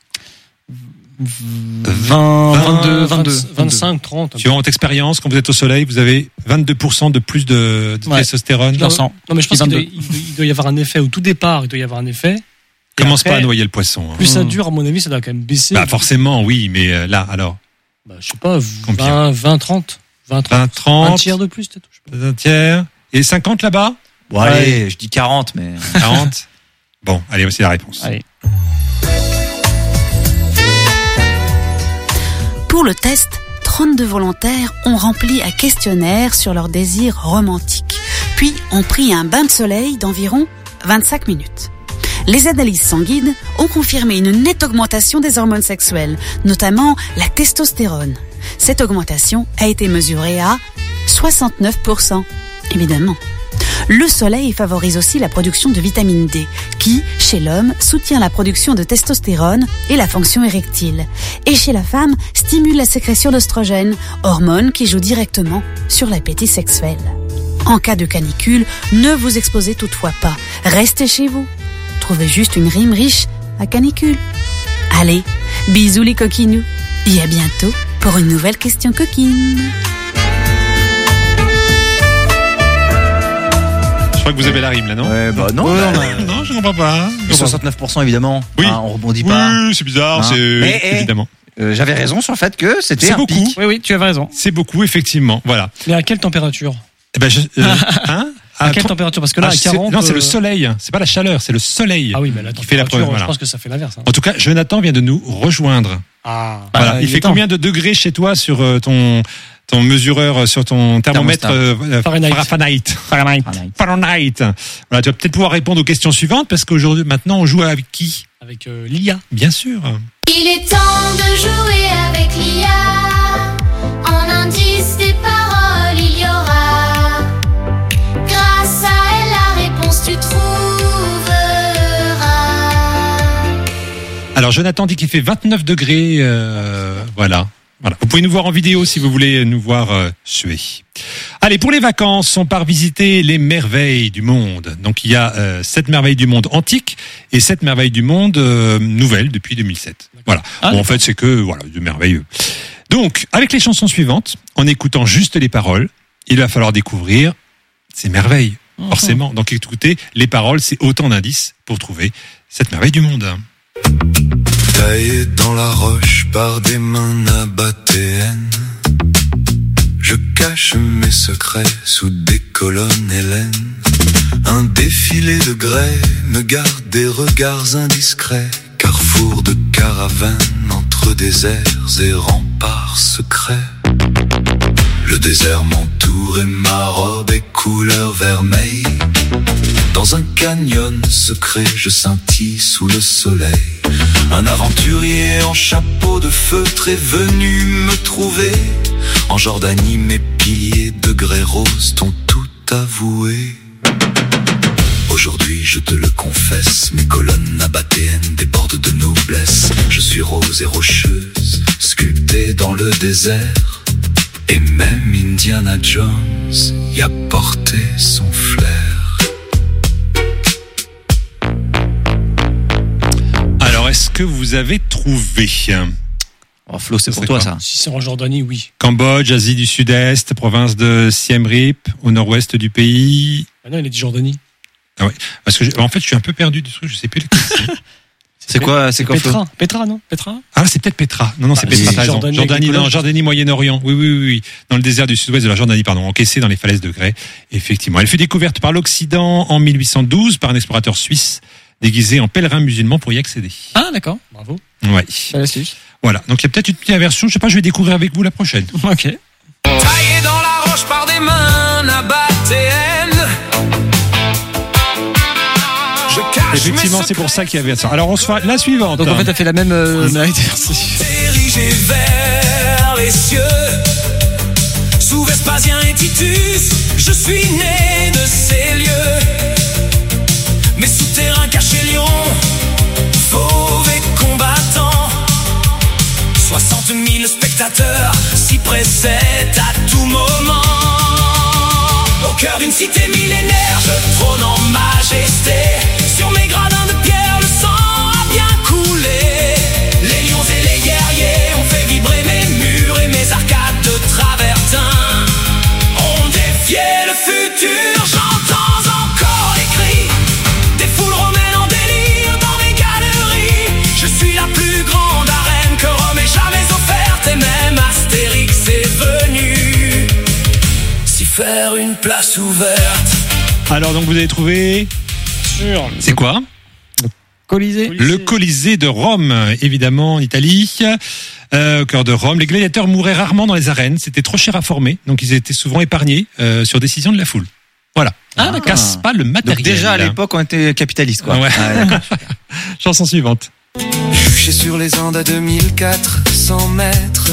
vingt, vingt-deux, vingt-deux. vingt-cinq, trente. Suivant votre expérience, quand vous êtes au soleil, vous avez vingt-deux pour cent de plus de, de Ouais. testostérone. Je ressens. Non, mais je pense qu'il doit, vingt-deux. il doit- il doit y avoir un effet. Au tout départ, il doit y avoir un effet. Et Commence après, pas à noyer le poisson. hein. Plus ça Mm. dure, à mon avis, ça doit quand même baisser. Bah, forcément, oui, mais euh, là, alors, Bah, je sais pas, Combien vingt, vingt, trente. vingt, trente. vingt, Un trente, tiers de plus, peut-être. je sais pas. un tiers, et cinquante là-bas? Bon, allez, je dis quarante, mais. quarante. Bon, allez, voici la réponse. Allez. Pour le test, trente-deux volontaires ont rempli un questionnaire sur leurs désirs romantiques, puis ont pris un bain de soleil d'environ vingt-cinq minutes. Les analyses sanguines ont confirmé une nette augmentation des hormones sexuelles, notamment la testostérone. Cette augmentation a été mesurée à soixante-neuf pour cent, évidemment. Le soleil favorise aussi la production de vitamine D, qui, chez l'homme, soutient la production de testostérone et la fonction érectile. Et chez la femme, stimule la sécrétion d'oestrogène, hormone qui joue directement sur l'appétit sexuel. En cas de canicule, ne vous exposez toutefois pas. Restez chez vous. Trouvez juste une rime riche à canicule. Allez, bisous les coquinous. Et à bientôt pour une nouvelle question coquine. Je crois que vous avez la rime, là, non? Ouais, bah non. Ouais, bah, non, je comprends pas. le soixante-neuf pour cent évidemment. Oui. Hein, on rebondit pas. Oui, c'est bizarre, Hein. c'est, Mais, eh, évidemment. Euh, J'avais raison sur le fait que c'était C'est un beaucoup. pic. Oui, oui, tu avais raison. C'est beaucoup, effectivement. Voilà. Mais à quelle température? Eh ben, je, euh, hein? À À quelle tro- température? Parce que là, Ah, à c'est- quarante. non, c'est le euh, soleil. C'est pas la chaleur, c'est le soleil. Ah oui, mais la qui fait la température, preuve. Voilà. je pense que ça fait l'inverse. hein. En tout cas, Jonathan vient de nous rejoindre. Ah. Voilà. Bah, il il fait est temps. combien de degrés chez toi sur euh, ton ton mesureur, euh, sur ton thermomètre Thermostat. euh, euh, Fahrenheit. Fahrenheit. Fahrenheit. Fahrenheit. Fahrenheit. Voilà, tu vas peut-être pouvoir répondre aux questions suivantes parce qu'aujourd'hui, maintenant, on joue avec qui? Avec euh, l'I A. Bien sûr. Il est temps de jouer avec l'I A. En indice des paroles, il y aura. Grâce à elle, la réponse tu trouveras. Alors, Jonathan dit qu'il fait vingt-neuf degrés. Euh, voilà. Voilà. Vous pouvez nous voir en vidéo si vous voulez nous voir euh, suer. Allez, pour les vacances, on part visiter les merveilles du monde. Donc, il y a euh, sept merveilles du monde antiques et sept merveilles du monde euh, nouvelles depuis deux mille sept. Voilà. Ah, Bon, en fait, c'est que voilà, de merveilleux. Donc, avec les chansons suivantes, en écoutant juste les paroles, il va falloir découvrir ces merveilles, forcément. Donc, écoutez, les paroles, c'est autant d'indices pour trouver cette merveille du monde. Taillé dans la roche par des mains nabatéennes, je cache mes secrets sous des colonnes hélènes. Un défilé de grès me garde des regards indiscrets. Carrefour de caravanes entre déserts et remparts secrets. Le désert m'entoure et ma robe est couleur vermeille. Dans un canyon secret, je scintille sous le soleil. Un aventurier en chapeau de feutre est venu me trouver. En Jordanie, mes piliers de grès rose t'ont tout avoué. Aujourd'hui, je te le confesse, mes colonnes nabatéennes débordent de noblesse. Je suis rose et rocheuse, sculptée dans le désert. Et même Indiana Jones y a porté son flair. Alors, est-ce que vous avez trouvé? Oh, Flo, c'est Ça pour serait toi quoi ça. Si c'est en Jordanie, oui. Cambodge, Asie du Sud-Est, province de Siem Reap, au nord-ouest du pays. Ah non, il a dit Jordanie. Parce que, je- en fait, je suis un peu perdu du truc, je sais plus lequel c'est. C'est quoi, c'est quoi Flo Petra, Petra, non Petra. Ah, c'est peut-être Petra. Non, non, c'est Ah, Petra. c'est T'as raison. Jordanie, Jordanie, Nicolas. non, Jordanie, Moyen-Orient. Oui, oui, oui, oui. Dans le désert du sud-ouest de la Jordanie, pardon, encaissée dans les falaises de grès. Effectivement. Elle fut découverte par l'Occident en mille huit cent douze par un explorateur suisse déguisé en pèlerin musulman pour y accéder. Ah, d'accord. Bravo. Ouais. Bah, c'est juste. Voilà. Donc, il y a peut-être une petite version. Je sais pas, je vais découvrir avec vous la prochaine. Ok. Taillé dans la roche par des mains nabatéennes. Je cache Effectivement, mes c'est pour ça qu'il y avait ça. Alors, on se fait la suivante. Donc en fait, t'as fait la même euh, secrets dirigés vers les cieux. Sous Vespasien et Titus, je suis né de ces lieux. Mes souterrains cachés lions, fauves et combattants. Soixante mille spectateurs s'y précèdent à tout moment. Au cœur d'une cité millénaire, je trône en majesté. Sur mes gradins de pierre, le sang a bien coulé. Les lions et les guerriers ont fait vibrer mes murs et mes arcades de travertin. On défiait le futur, j'entends encore les cris des foules romaines en délire dans les galeries. Je suis la plus grande arène que Rome ait jamais offerte, et même Astérix est venu s'y faire une place ouverte. Alors, donc, vous avez trouvé. Sûr. C'est quoi? Colisée. Le Colisée de Rome, évidemment, en Italie, euh, au cœur de Rome. Les gladiateurs mouraient rarement dans les arènes, c'était trop cher à former, donc ils étaient souvent épargnés euh, sur décision de la foule. Voilà. Ah, On d'accord. casse pas le matériel. Donc déjà à l'époque, on était capitaliste, quoi. Ouais. Ah, d'accord. Chanson suivante. Juché sur les Andes à deux mille quatre cents mètres.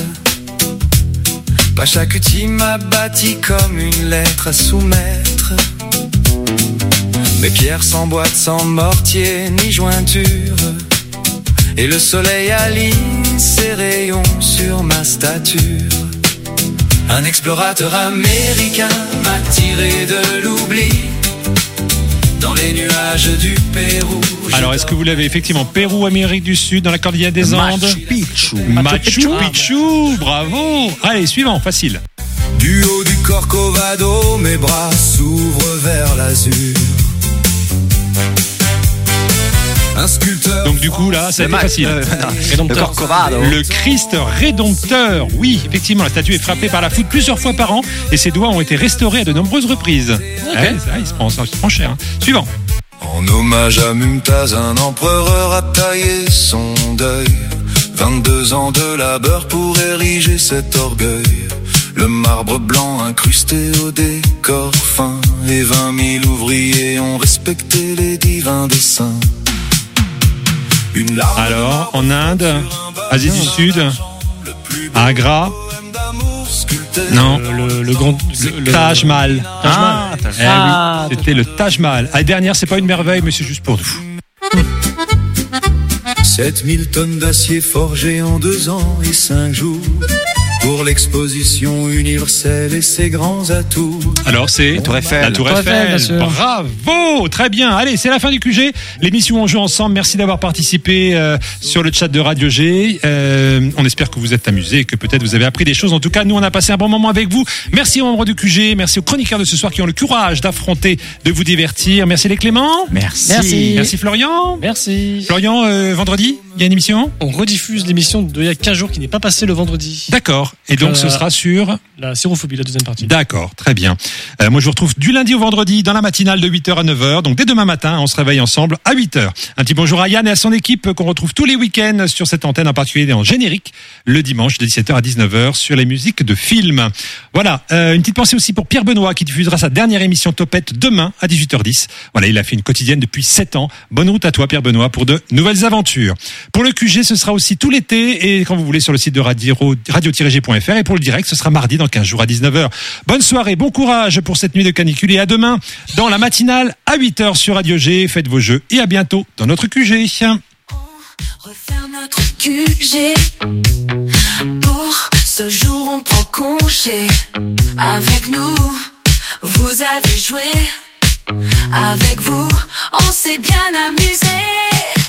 Pachacuti m'a bâti comme une lettre à soumettre. Mes pierres sans boîte, sans mortier, ni jointure. Et le soleil aligne ses rayons sur ma stature. Un explorateur américain m'a tiré de l'oubli. Dans les nuages du Pérou. Alors, est-ce que vous l'avez effectivement? Pérou, Amérique du Sud, dans la cordillère des Andes. Machu Picchu. Machu Picchu, bravo. Allez, suivant, facile. Du haut du Corcovado, mes bras s'ouvrent vers l'azur. Un sculpteur. Donc du coup là, ça a été ma- facile. euh, non, Rédempteur. le Corcovado. Le Christ rédempteur. Oui, effectivement, la statue est frappée par la foudre plusieurs fois par an et ses doigts ont été restaurés à de nombreuses reprises. Ouais, ça, il se prend, ça se prend cher. Hein. Suivant. En hommage à Mumtaz, un empereur a taillé son deuil. vingt-deux ans de labeur pour ériger cet orgueil. Le marbre blanc incrusté au décor fin. Et vingt mille ouvriers ont respecté les divins dessins. Une larme Alors, en Inde, Asie du Sud, à Agra. Non. Le, le, le grand. Le, le- Taj Mahal. Ah, Eh oui, c'était le Taj Mahal. La dernière, c'est pas une merveille, mais c'est juste pour nous. sept mille tonnes d'acier forgé en deux ans et cinq jours. Pour l'exposition universelle et ses grands atouts. Alors c'est La Tour Eiffel. La Tour Tour Eiffel. Eiffel, bien sûr. Bravo, très bien. Allez, c'est la fin du Q G. L'émission On joue ensemble. Merci d'avoir participé euh, sur le chat de Radio G. Euh, on espère que vous êtes amusés et que peut-être vous avez appris des choses. En tout cas, nous on a passé un bon moment avec vous. Merci aux membres du Q G. Merci aux chroniqueurs de ce soir qui ont le courage d'affronter, de vous divertir. Merci les Cléments. Merci. Merci. Merci Florian. Merci. Florian, euh, vendredi, il y a une émission. On rediffuse l'émission d'il y a quinze jours qui n'est pas passée le vendredi. D'accord. Et donc Euh, ce sera sur. La sérophobie, la deuxième partie. D'accord, très bien. Euh, moi, je vous retrouve du lundi au vendredi dans la matinale de huit heures à neuf heures. Donc, dès demain matin, on se réveille ensemble à huit heures. Un petit bonjour à Yann et à son équipe qu'on retrouve tous les week-ends sur cette antenne, en particulier en générique, le dimanche de dix-sept heures à dix-neuf heures sur les musiques de films. Voilà, euh, une petite pensée aussi pour Pierre Benoît qui diffusera sa dernière émission Topette demain à dix-huit heures dix. Voilà, il a fait une quotidienne depuis sept ans. Bonne route à toi, Pierre Benoît, pour de nouvelles aventures. Pour le Q G, ce sera aussi tout l'été et quand vous voulez sur le site de radio tiret g point f r, et pour le direct, ce sera mardi dans quinze jours à dix-neuf heures. Bonne soirée, bon courage pour cette nuit de canicule et à demain dans la matinale à huit heures sur Radio G. Faites vos jeux et à bientôt dans notre Q G. Refaire notre Q G. Pour ce jour on prend congé. Avec nous, vous avez joué. Avec vous, on s'est bien amusé.